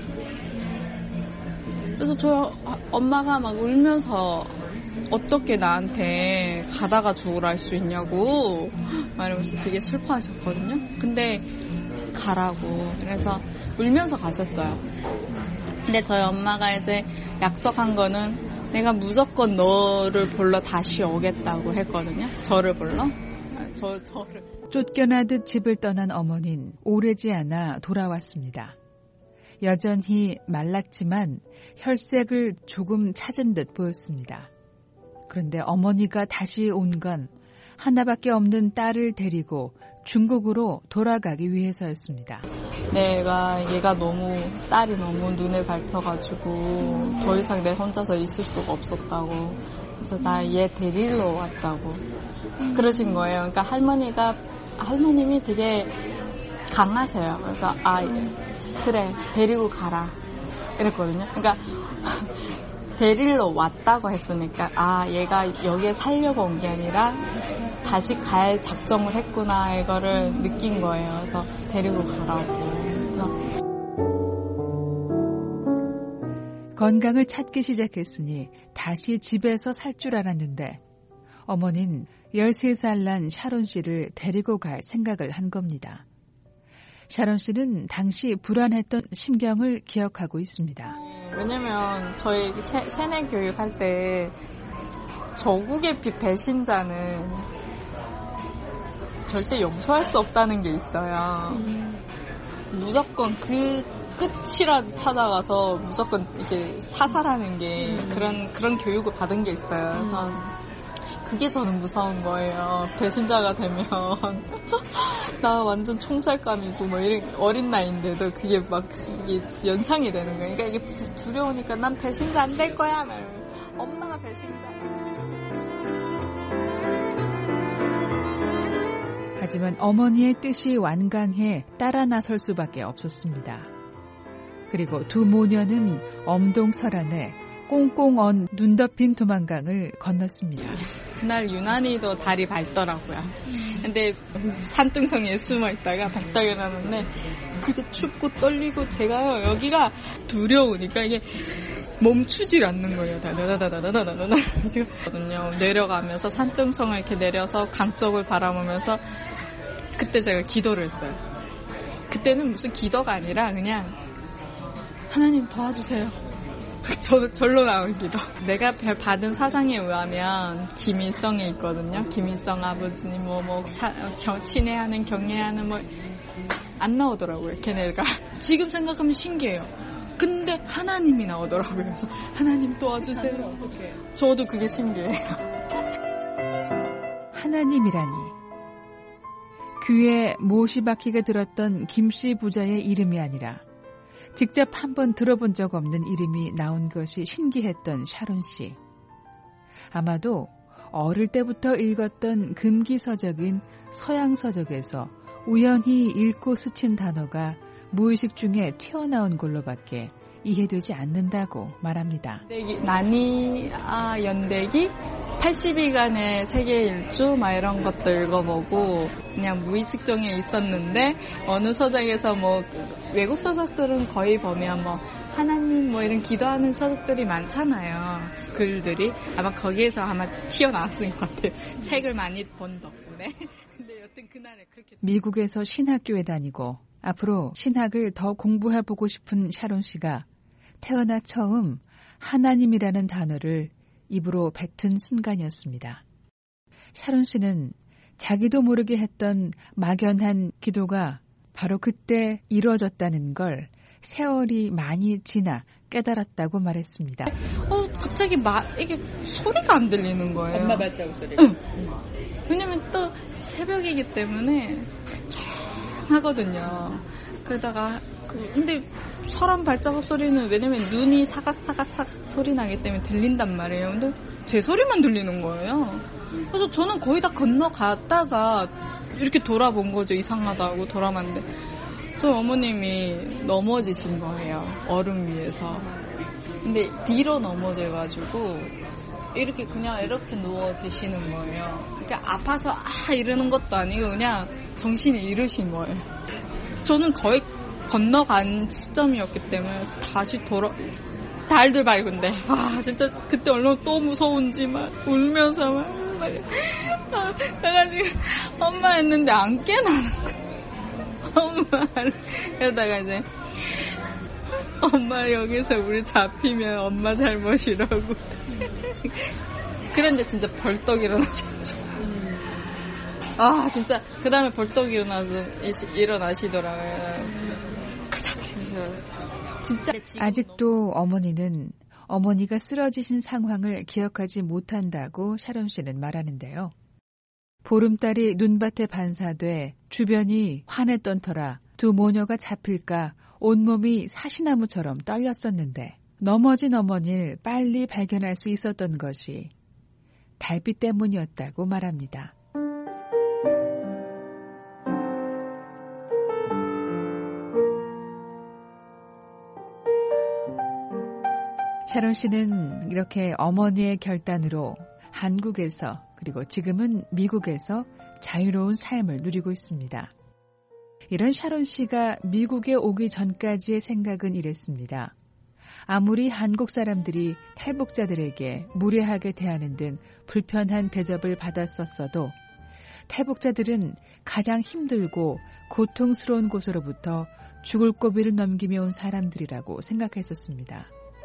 그래서 저 엄마가 막 울면서 어떻게 나한테 가다가 죽으라 할 수 있냐고 말하면서 되게 슬퍼하셨거든요. 근데 가라고. 그래서 울면서 가셨어요. 근데 저희 엄마가 이제 약속한 거는 내가 무조건 너를 보러 다시 오겠다고 했거든요. 저를 보러. 저를. 쫓겨나듯 집을 떠난 어머니는 오래지 않아 돌아왔습니다. 여전히 말랐지만 혈색을 조금 찾은 듯 보였습니다. 그런데 어머니가 다시 온 건 하나밖에 없는 딸을 데리고 중국으로 돌아가기 위해서였습니다. 얘가 딸이 너무 눈에 밟혀가지고 더 이상 내 혼자서 있을 수가 없었다고. 그래서 나 얘 데리러 왔다고. 그러신 거예요. 그러니까 할머님이 되게 강하세요. 그래서 그래 데리고 가라 이랬거든요. 그러니까 데리러 왔다고 했으니까 얘가 여기에 살려고 온 게 아니라 다시 갈 작정을 했구나 이거를 느낀 거예요. 그래서 데리고 가라고. 건강을 찾기 시작했으니 다시 집에서 살 줄 알았는데 어머니는 13살 난 샤론 씨를 데리고 갈 생각을 한 겁니다. 샤론 씨는 당시 불안했던 심경을 기억하고 있습니다. 왜냐면 저희 세뇌 교육할 때 저국의 배신자는 절대 용서할 수 없다는 게 있어요. 무조건 그 끝이라도 찾아가서 무조건 이렇게 사살하는 게 그런 교육을 받은 게 있어요. 그래서 그게 저는 무서운 거예요. 배신자가 되면 나 완전 총살감이고 뭐 이런 어린 나이인데도 그게 막 이게 연상이 되는 거예요. 그러니까 이게 두려우니까 난 배신자 안 될 거야. 엄마가 배신자. 하지만 어머니의 뜻이 완강해 따라 나설 수밖에 없었습니다. 그리고 두 모녀는 엄동설안에 꽁꽁 언 눈 덮인 두만강을 건넜습니다. 그날 유난히도 달이 밝더라고요. 근데 산등성이에 숨어있다가 바싹 일어났는데 그게 춥고 떨리고 제가요 여기가 두려우니까 이게 멈추질 않는 거예요. 다다다다다다다다 지금 내려가면서 산등성을 이렇게 내려서 강 쪽을 바라보면서 그때 제가 기도를 했어요. 그때는 무슨 기도가 아니라 그냥 하나님 도와주세요. 절로 나온 기도. 내가 받은 사상에 의하면 김일성에 있거든요. 김일성 아버지님 친애하는 경애하는 안 나오더라고요. 걔네가 지금 생각하면 신기해요. 근데 하나님이 나오더라고요. 그래서 하나님 도와주세요. 저도 그게 신기해요. 하나님이라니. 귀에 못이 박히게 들었던 김씨 부자의 이름이 아니라 직접 한번 들어본 적 없는 이름이 나온 것이 신기했던 샤론 씨. 아마도 어릴 때부터 읽었던 금기서적인 서양서적에서 우연히 읽고 스친 단어가 무의식 중에 튀어나온 걸로밖에 이해되지 않는다고 말합니다. 연대기 80일간의 세계 일주 이런 것도 읽어보고 그냥 무의식 중에 있었는데 어느 서적에서 외국 서적들은 거의 보면 하나님 이런 기도하는 서적들이 많잖아요. 글들이 아마 거기에서 튀어나왔을 것 같아요. 책을 많이 본 덕분에. 근데 여튼 그날에 그렇게 미국에서 신학교에 다니고 앞으로 신학을 더 공부해보고 싶은 샤론 씨가 태어나 처음 하나님이라는 단어를 입으로 뱉은 순간이었습니다. 샤론 씨는 자기도 모르게 했던 막연한 기도가 바로 그때 이루어졌다는 걸 세월이 많이 지나 깨달았다고 말했습니다. 갑자기 이게 소리가 안 들리는 거예요. 엄마 발자국 소리가. 왜냐면 또 새벽이기 때문에 조용하거든요. 그러다가 근데 사람 발자국 소리는 왜냐면 눈이 사각사각 소리 나기 때문에 들린단 말이에요. 근데 제 소리만 들리는 거예요. 그래서 저는 거의 다 건너갔다가 이렇게 돌아본 거죠. 이상하다고 돌아봤는데 저 어머님이 넘어지신 거예요. 얼음 위에서. 근데 뒤로 넘어져가지고 이렇게 그냥 이렇게 누워 계시는 거예요. 그러니까 아파서 이러는 것도 아니고 그냥 정신이 잃으신 거예요. 저는 거의 건너간 시점이었기 때문에 다시 달들 밝은데 진짜 그때 얼마나 또 무서운지 막 울면서 막 그래가지고 엄마 했는데 안 깨나는 거야. 엄마를 그러다가 이제 엄마 여기서 우리 잡히면 엄마 잘못이라고. 그런데 진짜 벌떡 일어나셨죠. 진짜 그 다음에 벌떡 일어나시더라고요. 진짜 아직도 어머니는 어머니가 쓰러지신 상황을 기억하지 못한다고 샤론 씨는 말하는데요. 보름달이 눈밭에 반사돼 주변이 환했던 터라 두 모녀가 잡힐까 온몸이 사시나무처럼 떨렸었는데 넘어진 어머니를 빨리 발견할 수 있었던 것이 달빛 때문이었다고 말합니다. 샤론 씨는 이렇게 어머니의 결단으로 한국에서 그리고 지금은 미국에서 자유로운 삶을 누리고 있습니다. 이런 샤론 씨가 미국에 오기 전까지의 생각은 이랬습니다. 아무리 한국 사람들이 탈북자들에게 무례하게 대하는 등 불편한 대접을 받았었어도 탈북자들은 가장 힘들고 고통스러운 곳으로부터 죽을 고비를 넘기며 온 사람들이라고 생각했었습니다.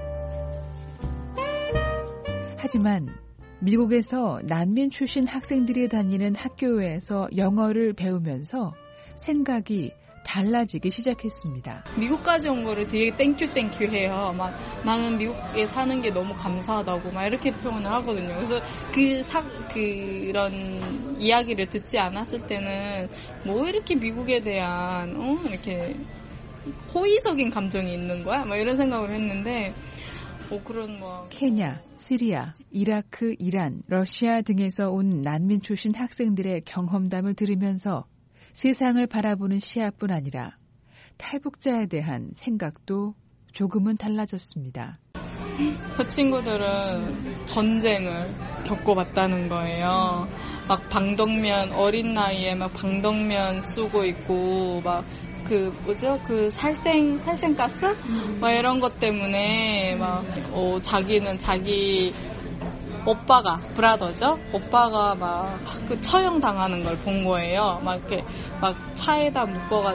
하지만 미국에서 난민 출신 학생들이 다니는 학교에서 영어를 배우면서 생각이 달라지기 시작했습니다. 미국까지 온 거를 되게 땡큐 해요. 막 나는 미국에 사는 게 너무 감사하다고 막 이렇게 표현을 하거든요. 그래서 그런 이야기를 듣지 않았을 때는 뭐 이렇게 미국에 대한 이렇게 호의적인 감정이 있는 거야? 막 이런 생각을 했는데 그런 케냐, 시리아, 이라크, 이란, 러시아 등에서 온 난민 출신 학생들의 경험담을 들으면서 세상을 바라보는 시야뿐 아니라 탈북자에 대한 생각도 조금은 달라졌습니다. 그 친구들은 전쟁을 겪어봤다는 거예요. 막 방독면 어린 나이에 막 방독면 쓰고 있고 막 그 살생가스? 막 이런 것 때문에 막 자기는 자기 오빠가 브라더죠? 오빠가 막 그 처형 당하는 걸 본 거예요. 막 이렇게 막 차에다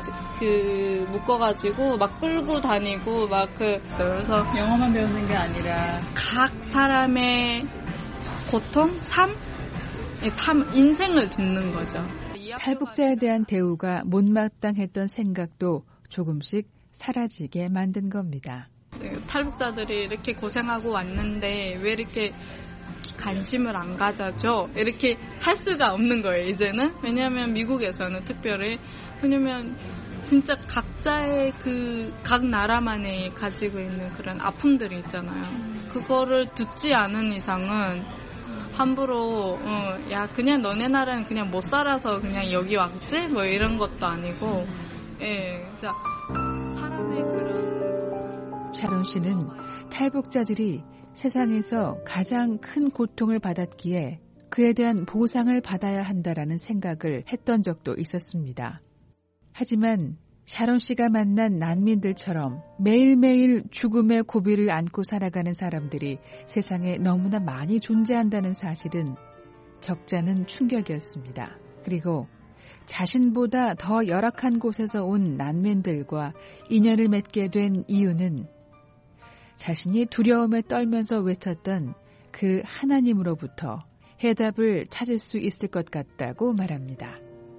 묶어가지고 막 끌고 다니고 막 그래서 영어만 배우는 게 아니라 각 사람의 고통, 삶 인생을 듣는 거죠. 탈북자에 대한 대우가 못마땅했던 생각도 조금씩 사라지게 만든 겁니다. 탈북자들이 이렇게 고생하고 왔는데 왜 이렇게 관심을 안 가져줘? 이렇게 할 수가 없는 거예요, 이제는. 왜냐하면 미국에서는 특별히 왜냐면 진짜 각자의 각 나라만이 가지고 있는 그런 아픔들이 있잖아요. 그거를 듣지 않은 이상은 함부로 그냥 너네 나라는 그냥 못 살아서 그냥 여기 왔지? 뭐 이런 것도 아니고 진짜 사람의 그런 샤론 씨는 탈북자들이 세상에서 가장 큰 고통을 받았기에 그에 대한 보상을 받아야 한다라는 생각을 했던 적도 있었습니다. 하지만 샤론 씨가 만난 난민들처럼 매일매일 죽음의 고비를 안고 살아가는 사람들이 세상에 너무나 많이 존재한다는 사실은 적잖은 충격이었습니다. 그리고 자신보다 더 열악한 곳에서 온 난민들과 인연을 맺게 된 이유는 자신이 두려움에 떨면서 외쳤던 그 하나님으로부터 해답을 찾을 수 있을 것 같다고 말합니다.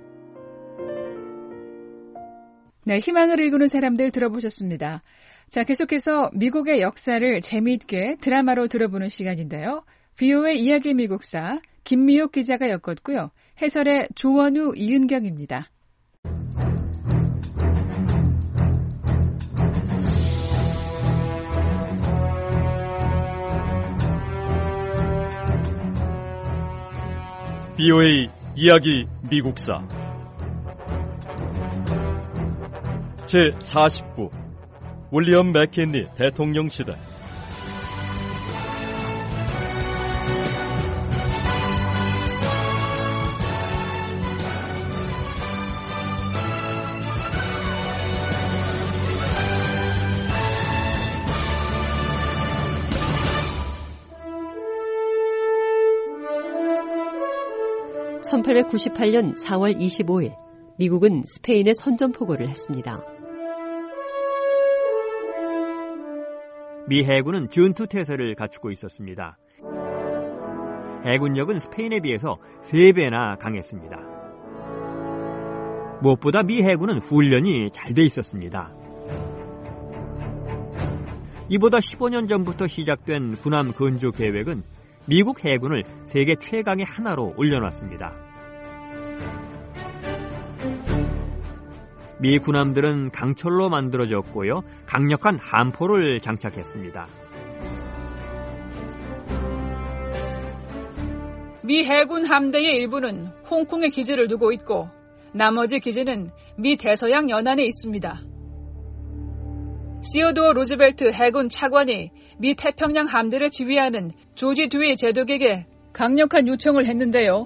네, 희망을 일구는 사람들 들어보셨습니다. 자, 계속해서 미국의 역사를 재미있게 드라마로 들어보는 시간인데요. VOA 이야기 미국사 김미옥 기자가 엮었고요. 해설의 조원우, 이은경입니다. VOA 이야기 미국사 제40부 윌리엄 맥킨리 대통령 시대. (1898년 4월 25일) 미국은 스페인에 선전포고를 했습니다. 미 해군은 전투태세를 갖추고 있었습니다. 해군력은 스페인에 비해서 3배나 강했습니다. 무엇보다 미 해군은 훈련이 잘 돼 있었습니다. 이보다 15년 전부터 시작된 군함 건조 계획은 미국 해군을 세계 최강의 하나로 올려놨습니다. 미 군함들은 강철로 만들어졌고요, 강력한 함포를 장착했습니다. 미 해군 함대의 일부는 홍콩에 기지를 두고 있고 나머지 기지는 미 대서양 연안에 있습니다. 시어도어 루즈벨트 해군 차관이 미 태평양 함대를 지휘하는 조지 듀이 제독에게 강력한 요청을 했는데요.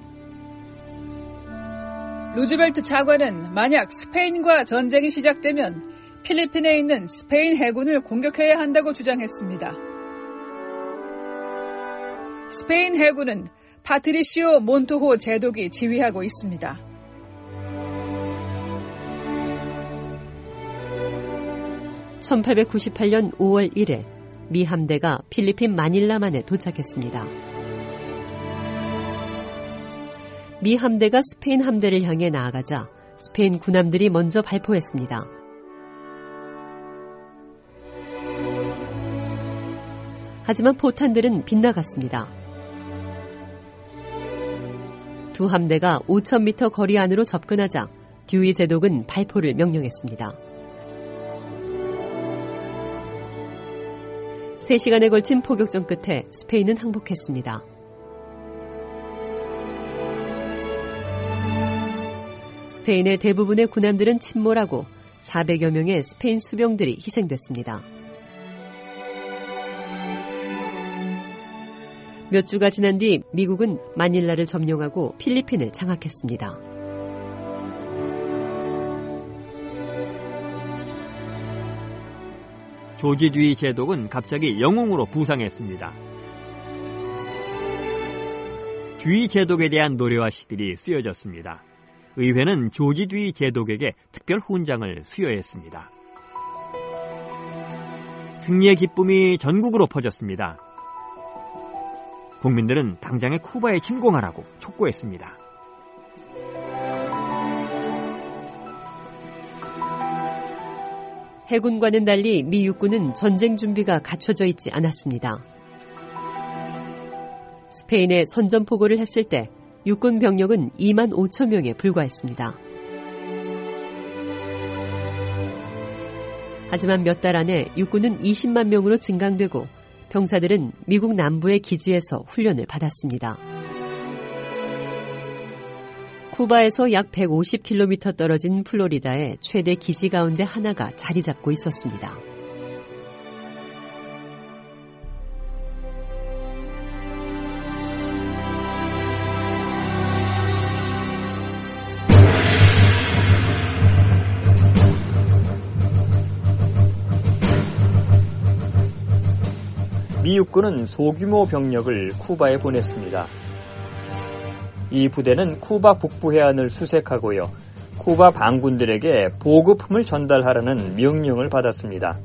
루즈벨트 차관은 만약 스페인과 전쟁이 시작되면 필리핀에 있는 스페인 해군을 공격해야 한다고 주장했습니다. 스페인 해군은 파트리시오 몬토호 제독이 지휘하고 있습니다. (1898년 5월 1일) 미 함대가 필리핀 마닐라만에 도착했습니다. 미 함대가 스페인 함대를 향해 나아가자 스페인 군함들이 먼저 발포했습니다. 하지만 포탄들은 빗나갔습니다. 두 함대가 5,000m 거리 안으로 접근하자 듀이 제독은 발포를 명령했습니다. 3시간에 걸친 포격전 끝에 스페인은 항복했습니다. 스페인의 대부분의 군함들은 침몰하고 400여 명의 스페인 수병들이 희생됐습니다. 몇 주가 지난 뒤 미국은 마닐라를 점령하고 필리핀을 장악했습니다. 조지 듀이 제독은 갑자기 영웅으로 부상했습니다. 듀이 제독에 대한 노래와 시들이 쓰여졌습니다. 의회는 조지 듀이 제독에게 특별 훈장을 수여했습니다. 승리의 기쁨이 전국으로 퍼졌습니다. 국민들은 당장에 쿠바에 침공하라고 촉구했습니다. 해군과는 달리 미 육군은 전쟁 준비가 갖춰져 있지 않았습니다. 스페인에 선전포고를 했을 때 육군 병력은 2만 5천 명에 불과했습니다. 하지만 몇 달 안에 육군은 20만 명으로 증강되고 병사들은 미국 남부의 기지에서 훈련을 받았습니다. 쿠바에서 약 150km 떨어진 플로리다의 최대 기지 가운데 하나가 자리 잡고 있었습니다. 미 육군은 소규모 병력을 쿠바에 보냈습니다. 이 부대는 쿠바 북부 해안을 수색하고요, 쿠바 반군들에게 보급품을 전달하라는 명령을 받았습니다.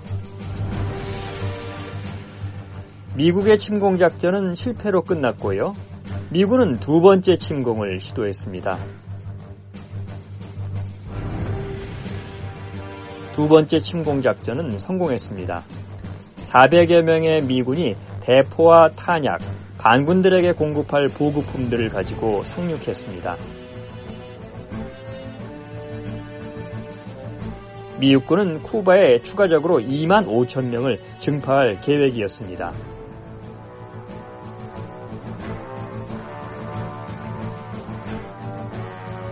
미국의 침공작전은 실패로 끝났고요, 미군은 두 번째 침공을 시도했습니다. 두 번째 침공작전은 성공했습니다. 400여 명의 미군이 대포와 탄약, 반군들에게 공급할 보급품들을 가지고 상륙했습니다. 미 육군은 쿠바에 추가적으로 2만 5천 명을 증파할 계획이었습니다.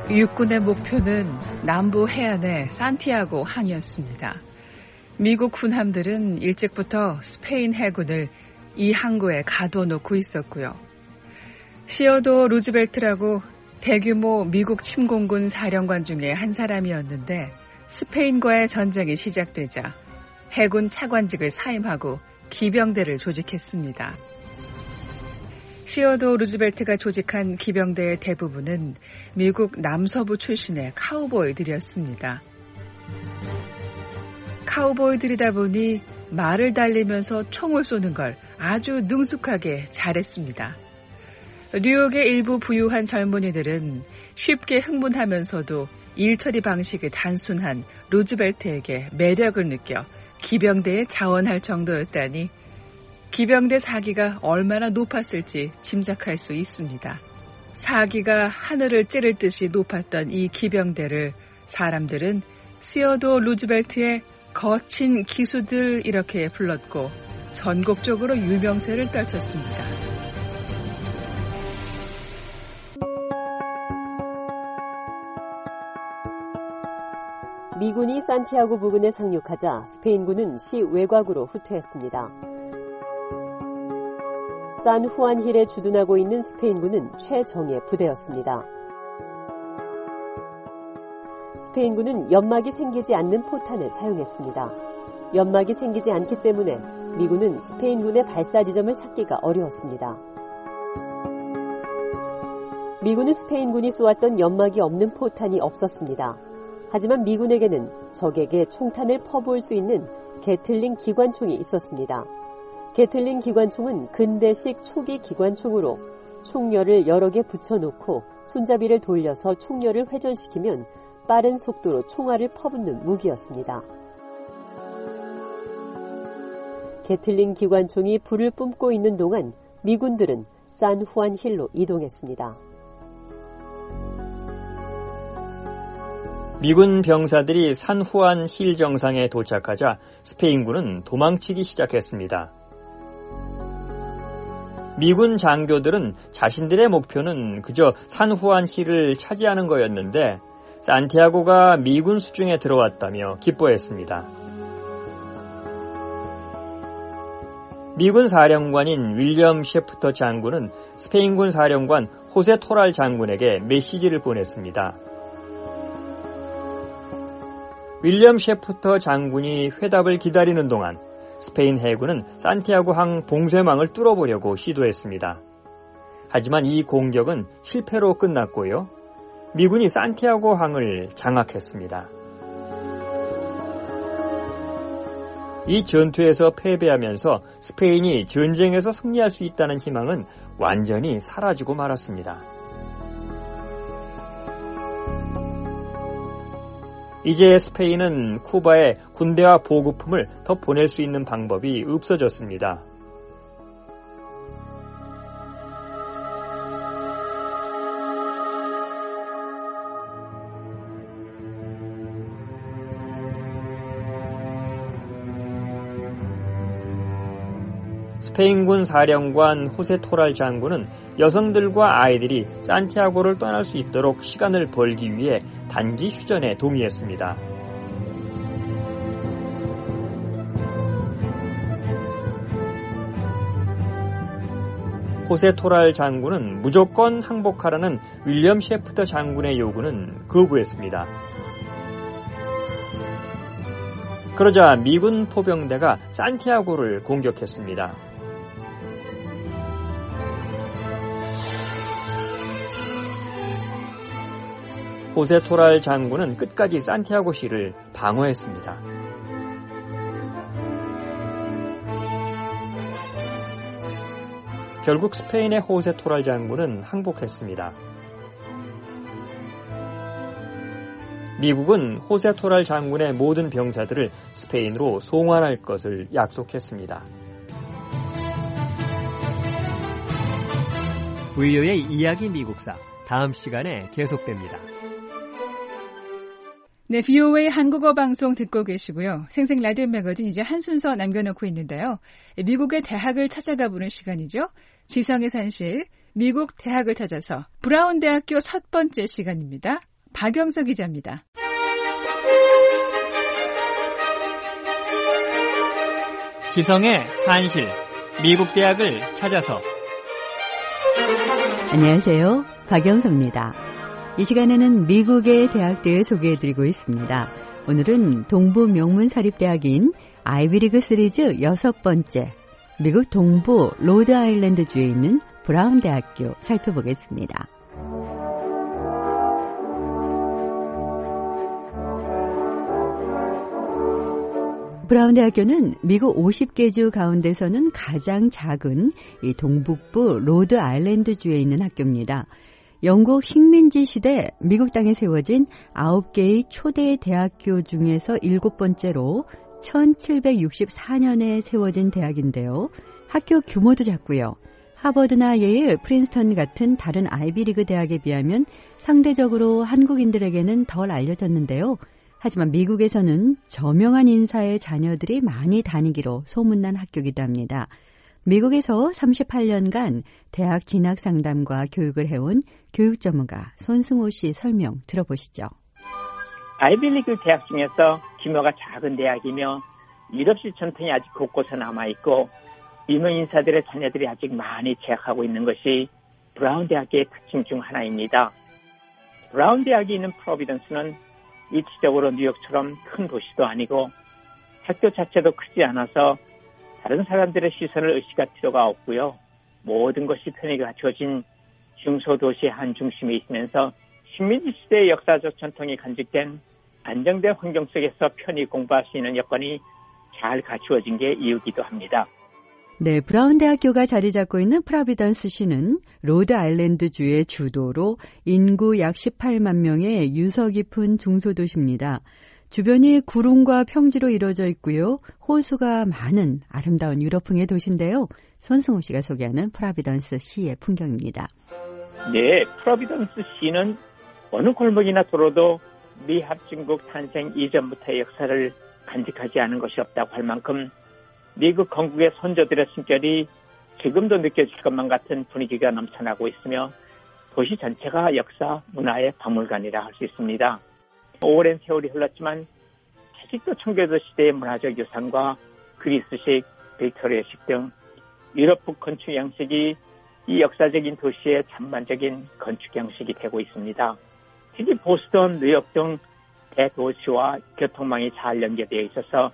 육군의 목표는 남부 해안의 산티아고 항이었습니다. 미국 군함들은 일찍부터 스페인 해군을 이 항구에 가둬놓고 있었고요. 시어도 루즈벨트라고 대규모 미국 침공군 사령관 중에 한 사람이었는데 스페인과의 전쟁이 시작되자 해군 차관직을 사임하고 기병대를 조직했습니다. 시어도 루즈벨트가 조직한 기병대의 대부분은 미국 남서부 출신의 카우보이들이었습니다. 카우보이들이다 보니 말을 달리면서 총을 쏘는 걸 아주 능숙하게 잘했습니다. 뉴욕의 일부 부유한 젊은이들은 쉽게 흥분하면서도 일처리 방식이 단순한 루즈벨트에게 매력을 느껴 기병대에 자원할 정도였다니 기병대 사기가 얼마나 높았을지 짐작할 수 있습니다. 사기가 하늘을 찌를 듯이 높았던 이 기병대를 사람들은 시어도 루즈벨트의 거친 기수들 이렇게 불렀고 전국적으로 유명세를 떨쳤습니다. 미군이 산티아고 부근에 상륙하자 스페인군은 시 외곽으로 후퇴했습니다. 산후안힐에 주둔하고 있는 스페인군은 최정예 부대였습니다. 스페인군은 연막이 생기지 않는 포탄을 사용했습니다. 연막이 생기지 않기 때문에 미군은 스페인군의 발사 지점을 찾기가 어려웠습니다. 미군은 스페인군이 쏘았던 연막이 없는 포탄이 없었습니다. 하지만 미군에게는 적에게 총탄을 퍼부을 수 있는 게틀링 기관총이 있었습니다. 게틀링 기관총은 근대식 초기 기관총으로 총열을 여러 개 붙여놓고 손잡이를 돌려서 총열을 회전시키면 빠른 속도로 총알을 퍼붓는 무기였습니다. 게틀링 기관총이 불을 뿜고 있는 동안 미군들은 산후안힐로 이동했습니다. 미군 병사들이 산후안힐 정상에 도착하자 스페인군은 도망치기 시작했습니다. 미군 장교들은 자신들의 목표는 그저 산후안힐을 차지하는 거였는데 산티아고가 미군 수중에 들어왔다며 기뻐했습니다. 미군 사령관인 윌리엄 셰프터 장군은 스페인군 사령관 호세 토랄 장군에게 메시지를 보냈습니다. 윌리엄 셰프터 장군이 회답을 기다리는 동안 스페인 해군은 산티아고 항 봉쇄망을 뚫어보려고 시도했습니다. 하지만 이 공격은 실패로 끝났고요. 미군이 산티아고 항을 장악했습니다. 이 전투에서 패배하면서 스페인이 전쟁에서 승리할 수 있다는 희망은 완전히 사라지고 말았습니다. 이제 스페인은 쿠바에 군대와 보급품을 더 보낼 수 있는 방법이 없어졌습니다. 스페인군 사령관 호세 토랄 장군은 여성들과 아이들이 산티아고를 떠날 수 있도록 시간을 벌기 위해 단기 휴전에 동의했습니다. 호세 토랄 장군은 무조건 항복하라는 윌리엄 셰프터 장군의 요구는 거부했습니다. 그러자 미군 포병대가 산티아고를 공격했습니다. 호세 토랄 장군은 끝까지 산티아고시를 방어했습니다. 결국 스페인의 호세 토랄 장군은 항복했습니다. 미국은 호세 토랄 장군의 모든 병사들을 스페인으로 송환할 것을 약속했습니다. VOA의 이야기 미국사 다음 시간에 계속됩니다. 네, VOA 한국어 방송 듣고 계시고요. 생생 라디오 매거진 이제 한 순서 남겨놓고 있는데요. 미국의 대학을 찾아가 보는 시간이죠. 지성의 산실, 미국 대학을 찾아서 브라운 대학교 첫 번째 시간입니다. 박영석 기자입니다. 지성의 산실, 미국 대학을 찾아서. 안녕하세요. 박영석입니다. 이 시간에는 미국의 대학들 소개해드리고 있습니다. 오늘은 동부 명문사립대학인 아이비리그 시리즈 6번째, 미국 동부 로드아일랜드주에 있는 브라운 대학교 살펴보겠습니다. 브라운 대학교는 미국 50개 주 가운데서는 가장 작은 이 동북부 로드아일랜드주에 있는 학교입니다. 영국 식민지 시대 미국 땅에 세워진 9개의 초대 대학교 중에서 7번째로 1764년에 세워진 대학인데요. 학교 규모도 작고요. 하버드나 예일, 프린스턴 같은 다른 아이비리그 대학에 비하면 상대적으로 한국인들에게는 덜 알려졌는데요. 하지만 미국에서는 저명한 인사의 자녀들이 많이 다니기로 소문난 학교이기도 합니다. 미국에서 38년간 대학 진학 상담과 교육을 해온 교육 전문가 손승호 씨 설명 들어보시죠. 아이비리그 대학 중에서 규모가 작은 대학이며 유럽식 전통이 아직 곳곳에 남아있고 유명 인사들의 자녀들이 아직 많이 재학하고 있는 것이 브라운 대학의 특징 중 하나입니다. 브라운 대학이 있는 프로비던스는 위치적으로 뉴욕처럼 큰 도시도 아니고 학교 자체도 크지 않아서 다른 사람들의 시선을 의식할 필요가 없고요. 모든 것이 편하게 갖춰진 중소도시의 한 중심에 있으면서 식민지 시대의 역사적 전통이 간직된 안정된 환경 속에서 편히 공부할 수 있는 여건이 잘 갖추어진 게 이유기도 합니다. 네, 브라운 대학교가 자리 잡고 있는 프로비던스시는 로드아일랜드주의 주도로 인구 약 18만 명의 유서 깊은 중소도시입니다. 주변이 구름과 평지로 이루어져 있고요. 호수가 많은 아름다운 유럽풍의 도시인데요. 손승호 씨가 소개하는 프로비던스시의 풍경입니다. 네, 프로비던스시는 어느 골목이나 도로도 미합중국 탄생 이전부터의 역사를 간직하지 않은 것이 없다고 할 만큼 미국 건국의 선조들의 숨결이 지금도 느껴질 것만 같은 분위기가 넘쳐나고 있으며 도시 전체가 역사, 문화의 박물관이라 할 수 있습니다. 오랜 세월이 흘렀지만 아직도 청교도 시대의 문화적 유산과 그리스식, 빅토리아식 등 유럽풍 건축 양식이 이 역사적인 도시의 전반적인 건축 양식이 되고 있습니다. 특히 보스턴, 뉴욕 등 대도시와 교통망이 잘 연계되어 있어서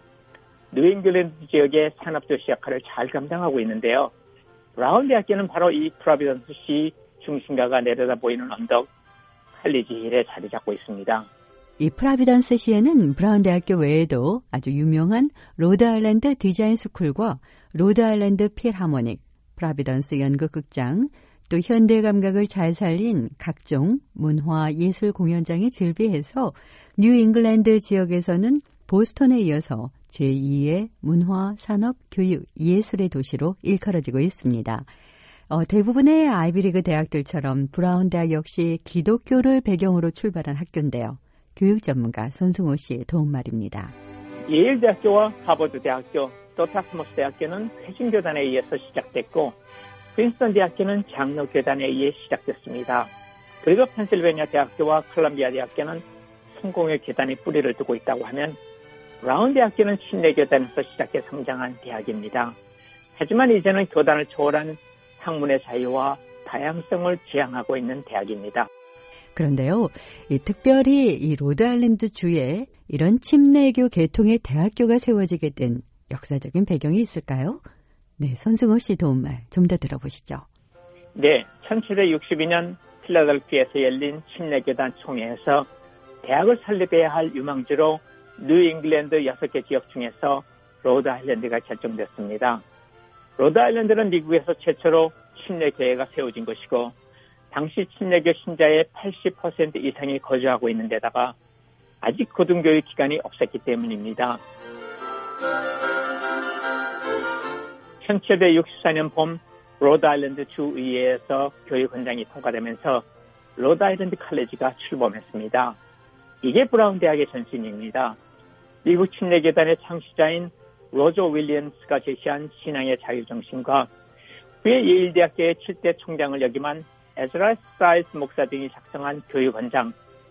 뉴잉글랜드 지역의 산업도시 역할을 잘 감당하고 있는데요. 브라운 대학교는 바로 이 프로비던스시 중심가가 내려다 보이는 언덕 칼리지 힐에 자리 잡고 있습니다. 이 프로비던스시에는 브라운 대학교 외에도 아주 유명한 로드아일랜드 디자인 스쿨과 로드아일랜드 필하모닉, 프로비던스 연극극장, 또 현대 감각을 잘 살린 각종 문화 예술 공연장에 즐비해서 뉴잉글랜드 지역에서는 보스턴에 이어서 제2의 문화, 산업, 교육, 예술의 도시로 일컬어지고 있습니다. 대부분의 아이비리그 대학들처럼 브라운 대학 역시 기독교를 배경으로 출발한 학교인데요. 교육 전문가 손승호 씨의 도움말입니다. 예일 대학교와 하버드 대학교, 또 다트머스 대학교는 회중교단에 의해서 시작됐고 프린스턴 대학교는 장로교단에 의해 시작됐습니다. 그리고 펜실베니아 대학교와 콜롬비아 대학교는 성공의 교단에 뿌리를 두고 있다고 하면 브라운 대학교는 침례교단에서 시작해 성장한 대학입니다. 하지만 이제는 교단을 초월한 학문의 자유와 다양성을 지향하고 있는 대학입니다. 그런데요, 특별히 이 로드아일랜드 주에 이런 침례교 계통의 대학교가 세워지게 된 역사적인 배경이 있을까요? 네, 손승호 씨 도움말 좀 더 들어보시죠. 네, 1762년 필라델피아에서 열린 침례교단 총회에서 대학을 설립해야 할 유망주로 뉴잉글랜드 6개 지역 중에서 로드아일랜드가 결정됐습니다. 로드아일랜드는 미국에서 최초로 침례교회가 세워진 것이고 당시 침례교 신자의 80% 이상이 거주하고 있는 데다가 아직 고등교육 기관이 없었기 때문입니다. 1764년 봄 로드아일랜드 주의회에서 교육헌장이 통과되면서 로드아일랜드 칼리지가 출범했습니다. 이게 브라운 대학의 전신입니다. 미국 침례교단의 창시자인 로저 윌리엄스가 제시한 신앙의 자유정신과 그의 예일대학교의 7대 총장을 역임한 에즈라 사이스 목사 등이 작성한 교육헌장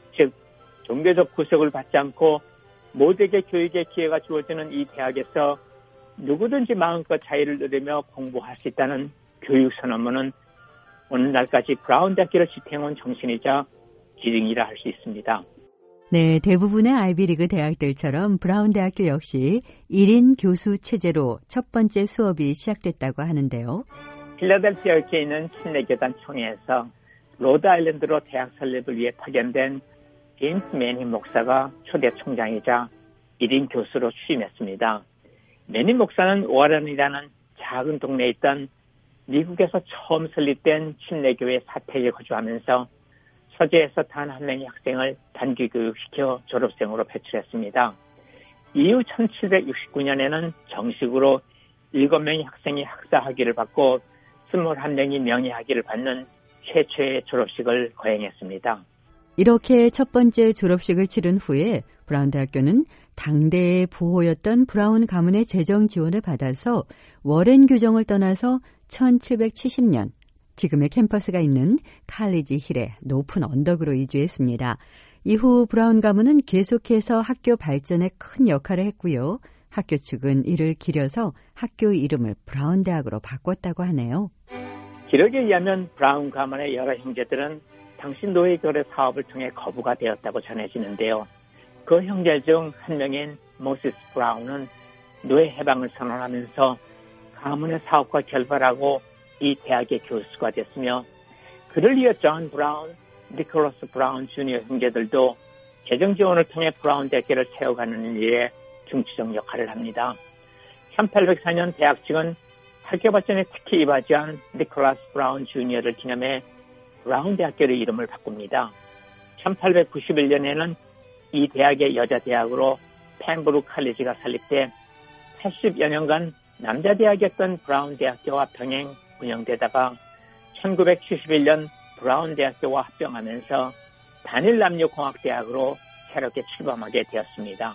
즉 종교적 구속을 받지 않고 모두에게 교육의 기회가 주어지는 이 대학에서 누구든지 마음껏 자유를 누리며 공부할 수 있다는 교육 선언문은 오늘날까지 브라운 대학교를 지탱해온 정신이자 기증이라 할 수 있습니다. 네, 대부분의 아이비리그 대학들처럼 브라운 대학교 역시 1인 교수 체제로 첫 번째 수업이 시작됐다고 하는데요. 필라델피아에 있는 침례교단 총회에서 로드아일랜드로 대학 설립을 위해 파견된 제임스 매닌 목사가 초대 총장이자 1인 교수로 취임했습니다. 매닌 목사는 워런이라는 작은 동네에 있던 미국에서 처음 설립된 침례교회 사택에 거주하면서 서재에서 단 한 명의 학생을 단기 교육시켜 졸업생으로 배출했습니다. 이후 1769년에는 정식으로 7명의 학생이 학사 학위를 받고 21명이 명예 학위를 받는 최초의 졸업식을 거행했습니다. 이렇게 첫 번째 졸업식을 치른 후에 브라운 대학교는 당대의 부호였던 브라운 가문의 재정 지원을 받아서 워렌 교정을 떠나서 1770년 지금의 캠퍼스가 있는 칼리지 힐의 높은 언덕으로 이주했습니다. 이후 브라운 가문은 계속해서 학교 발전에 큰 역할을 했고요. 학교 측은 이를 기려서 학교 이름을 브라운 대학으로 바꿨다고 하네요. 기록에 의하면 브라운 가문의 여러 형제들은 당시 노예 거래 사업을 통해 거부가 되었다고 전해지는데요. 그 형제 중 한 명인 모시스 브라운은 노예 해방을 선언하면서 가문의 사업과 결별하고 이 대학의 교수가 됐으며 그를 이어 존 브라운, 니콜라스 브라운 주니어 형제들도 재정 지원을 통해 브라운 대학교를 세워가는 일에 중추적 역할을 합니다. 1804년 대학 측은 학교 발전에 특히 이바지한 니콜라스 브라운 주니어를 기념해 브라운 대학교의 이름을 바꿉니다. 1891년에는 이 대학의 여자 대학으로 펜브룩 칼리지가 설립돼 80여 년간 남자 대학이었던 브라운 대학교와 병행 운영되다가 1971년 브라운 대학교와 합병하면서 단일 남녀 공학 대학으로 새롭게 출범하게 되었습니다.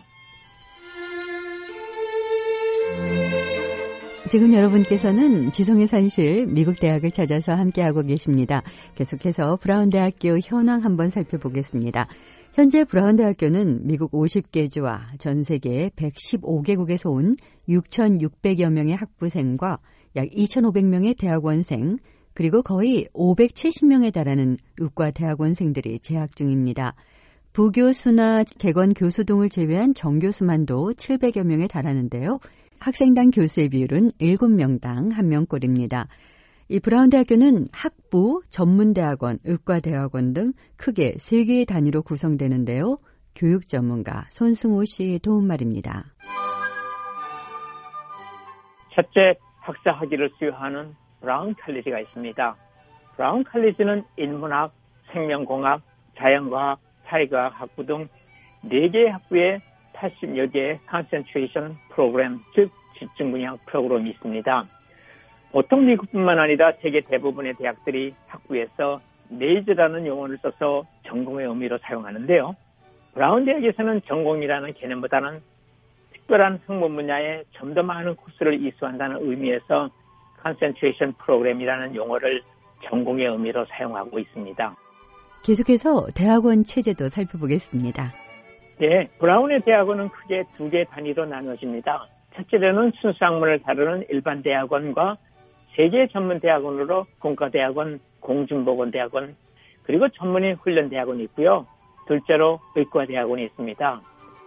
지금 여러분께서는 지성의 산실 미국 대학을 찾아서 함께하고 계십니다. 계속해서 브라운 대학교 현황 한번 살펴보겠습니다. 현재 브라운 대학교는 미국 50개 주와 전 세계 115개국에서 온 6,600여 명의 학부생과 약 2,500명의 대학원생, 그리고 거의 570명에 달하는 의과 대학원생들이 재학 중입니다. 부교수나 객원 교수 등을 제외한 정교수만도 700여 명에 달하는데요. 학생당 교수의 비율은 7명당 1명꼴입니다. 이 브라운 대학교는 학부, 전문대학원, 의과대학원 등 크게 3개의 단위로 구성되는데요. 교육 전문가 손승호 씨 도움말입니다. 첫째, 학사 학위를 수여하는 브라운 칼리지가 있습니다. 브라운 칼리지는 인문학, 생명공학, 자연과학, 사회과학 학부 등 4개의 학부에 80여 개의 컨센트레이션 프로그램, 즉 집중 분야 프로그램이 있습니다. 보통 미국뿐만 아니라 세계 대부분의 대학들이 학부에서 메이저라는 용어를 써서 전공의 의미로 사용하는데요. 브라운 대학에서는 전공이라는 개념보다는 특별한 학문 분야에 좀 더 많은 코스를 이수한다는 의미에서 컨센트레이션 프로그램이라는 용어를 전공의 의미로 사용하고 있습니다. 계속해서 대학원 체제도 살펴보겠습니다. 네, 브라운의 대학원은 크게 2개 단위로 나눠집니다. 첫째로는 순수 학문을 다루는 일반 대학원과 3개의 전문 대학원으로 공과대학원, 공중보건대학원, 그리고 전문의 훈련대학원이 있고요. 둘째로 의과대학원이 있습니다.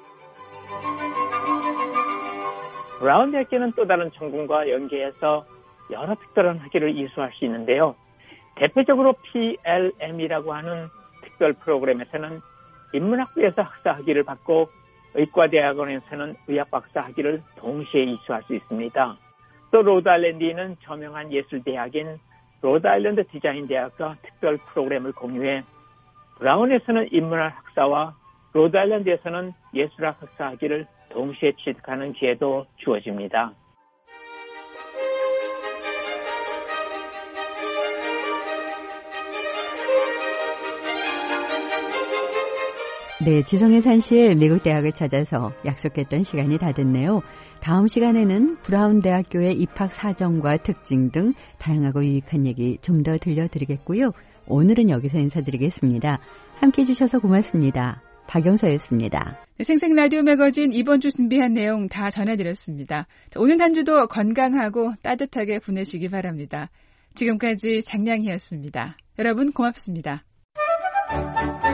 브라운 대학교는 또 다른 전공과 연계해서 여러 특별한 학위를 이수할 수 있는데요. 대표적으로 PLM이라고 하는 특별 프로그램에서는 인문학부에서 학사 학위를 받고 의과대학원에서는 의학박사 학위를 동시에 이수할 수 있습니다. 또 로드아일랜드에 있는 저명한 예술대학인 로드아일랜드 디자인대학과 특별 프로그램을 공유해 브라운에서는 인문학 학사와 로드아일랜드에서는 예술학 학사 학위를 동시에 취득하는 기회도 주어집니다. 네, 지성의 산실 미국 대학을 찾아서 약속했던 시간이 다 됐네요. 다음 시간에는 브라운 대학교의 입학 사정과 특징 등 다양하고 유익한 얘기 좀 더 들려드리겠고요. 오늘은 여기서 인사드리겠습니다. 함께해 주셔서 고맙습니다. 박영서였습니다. 생생 라디오 매거진 이번 주 준비한 내용 다 전해드렸습니다. 오늘 한 주도 건강하고 따뜻하게 보내시기 바랍니다. 지금까지 장량희였습니다. 여러분 고맙습니다.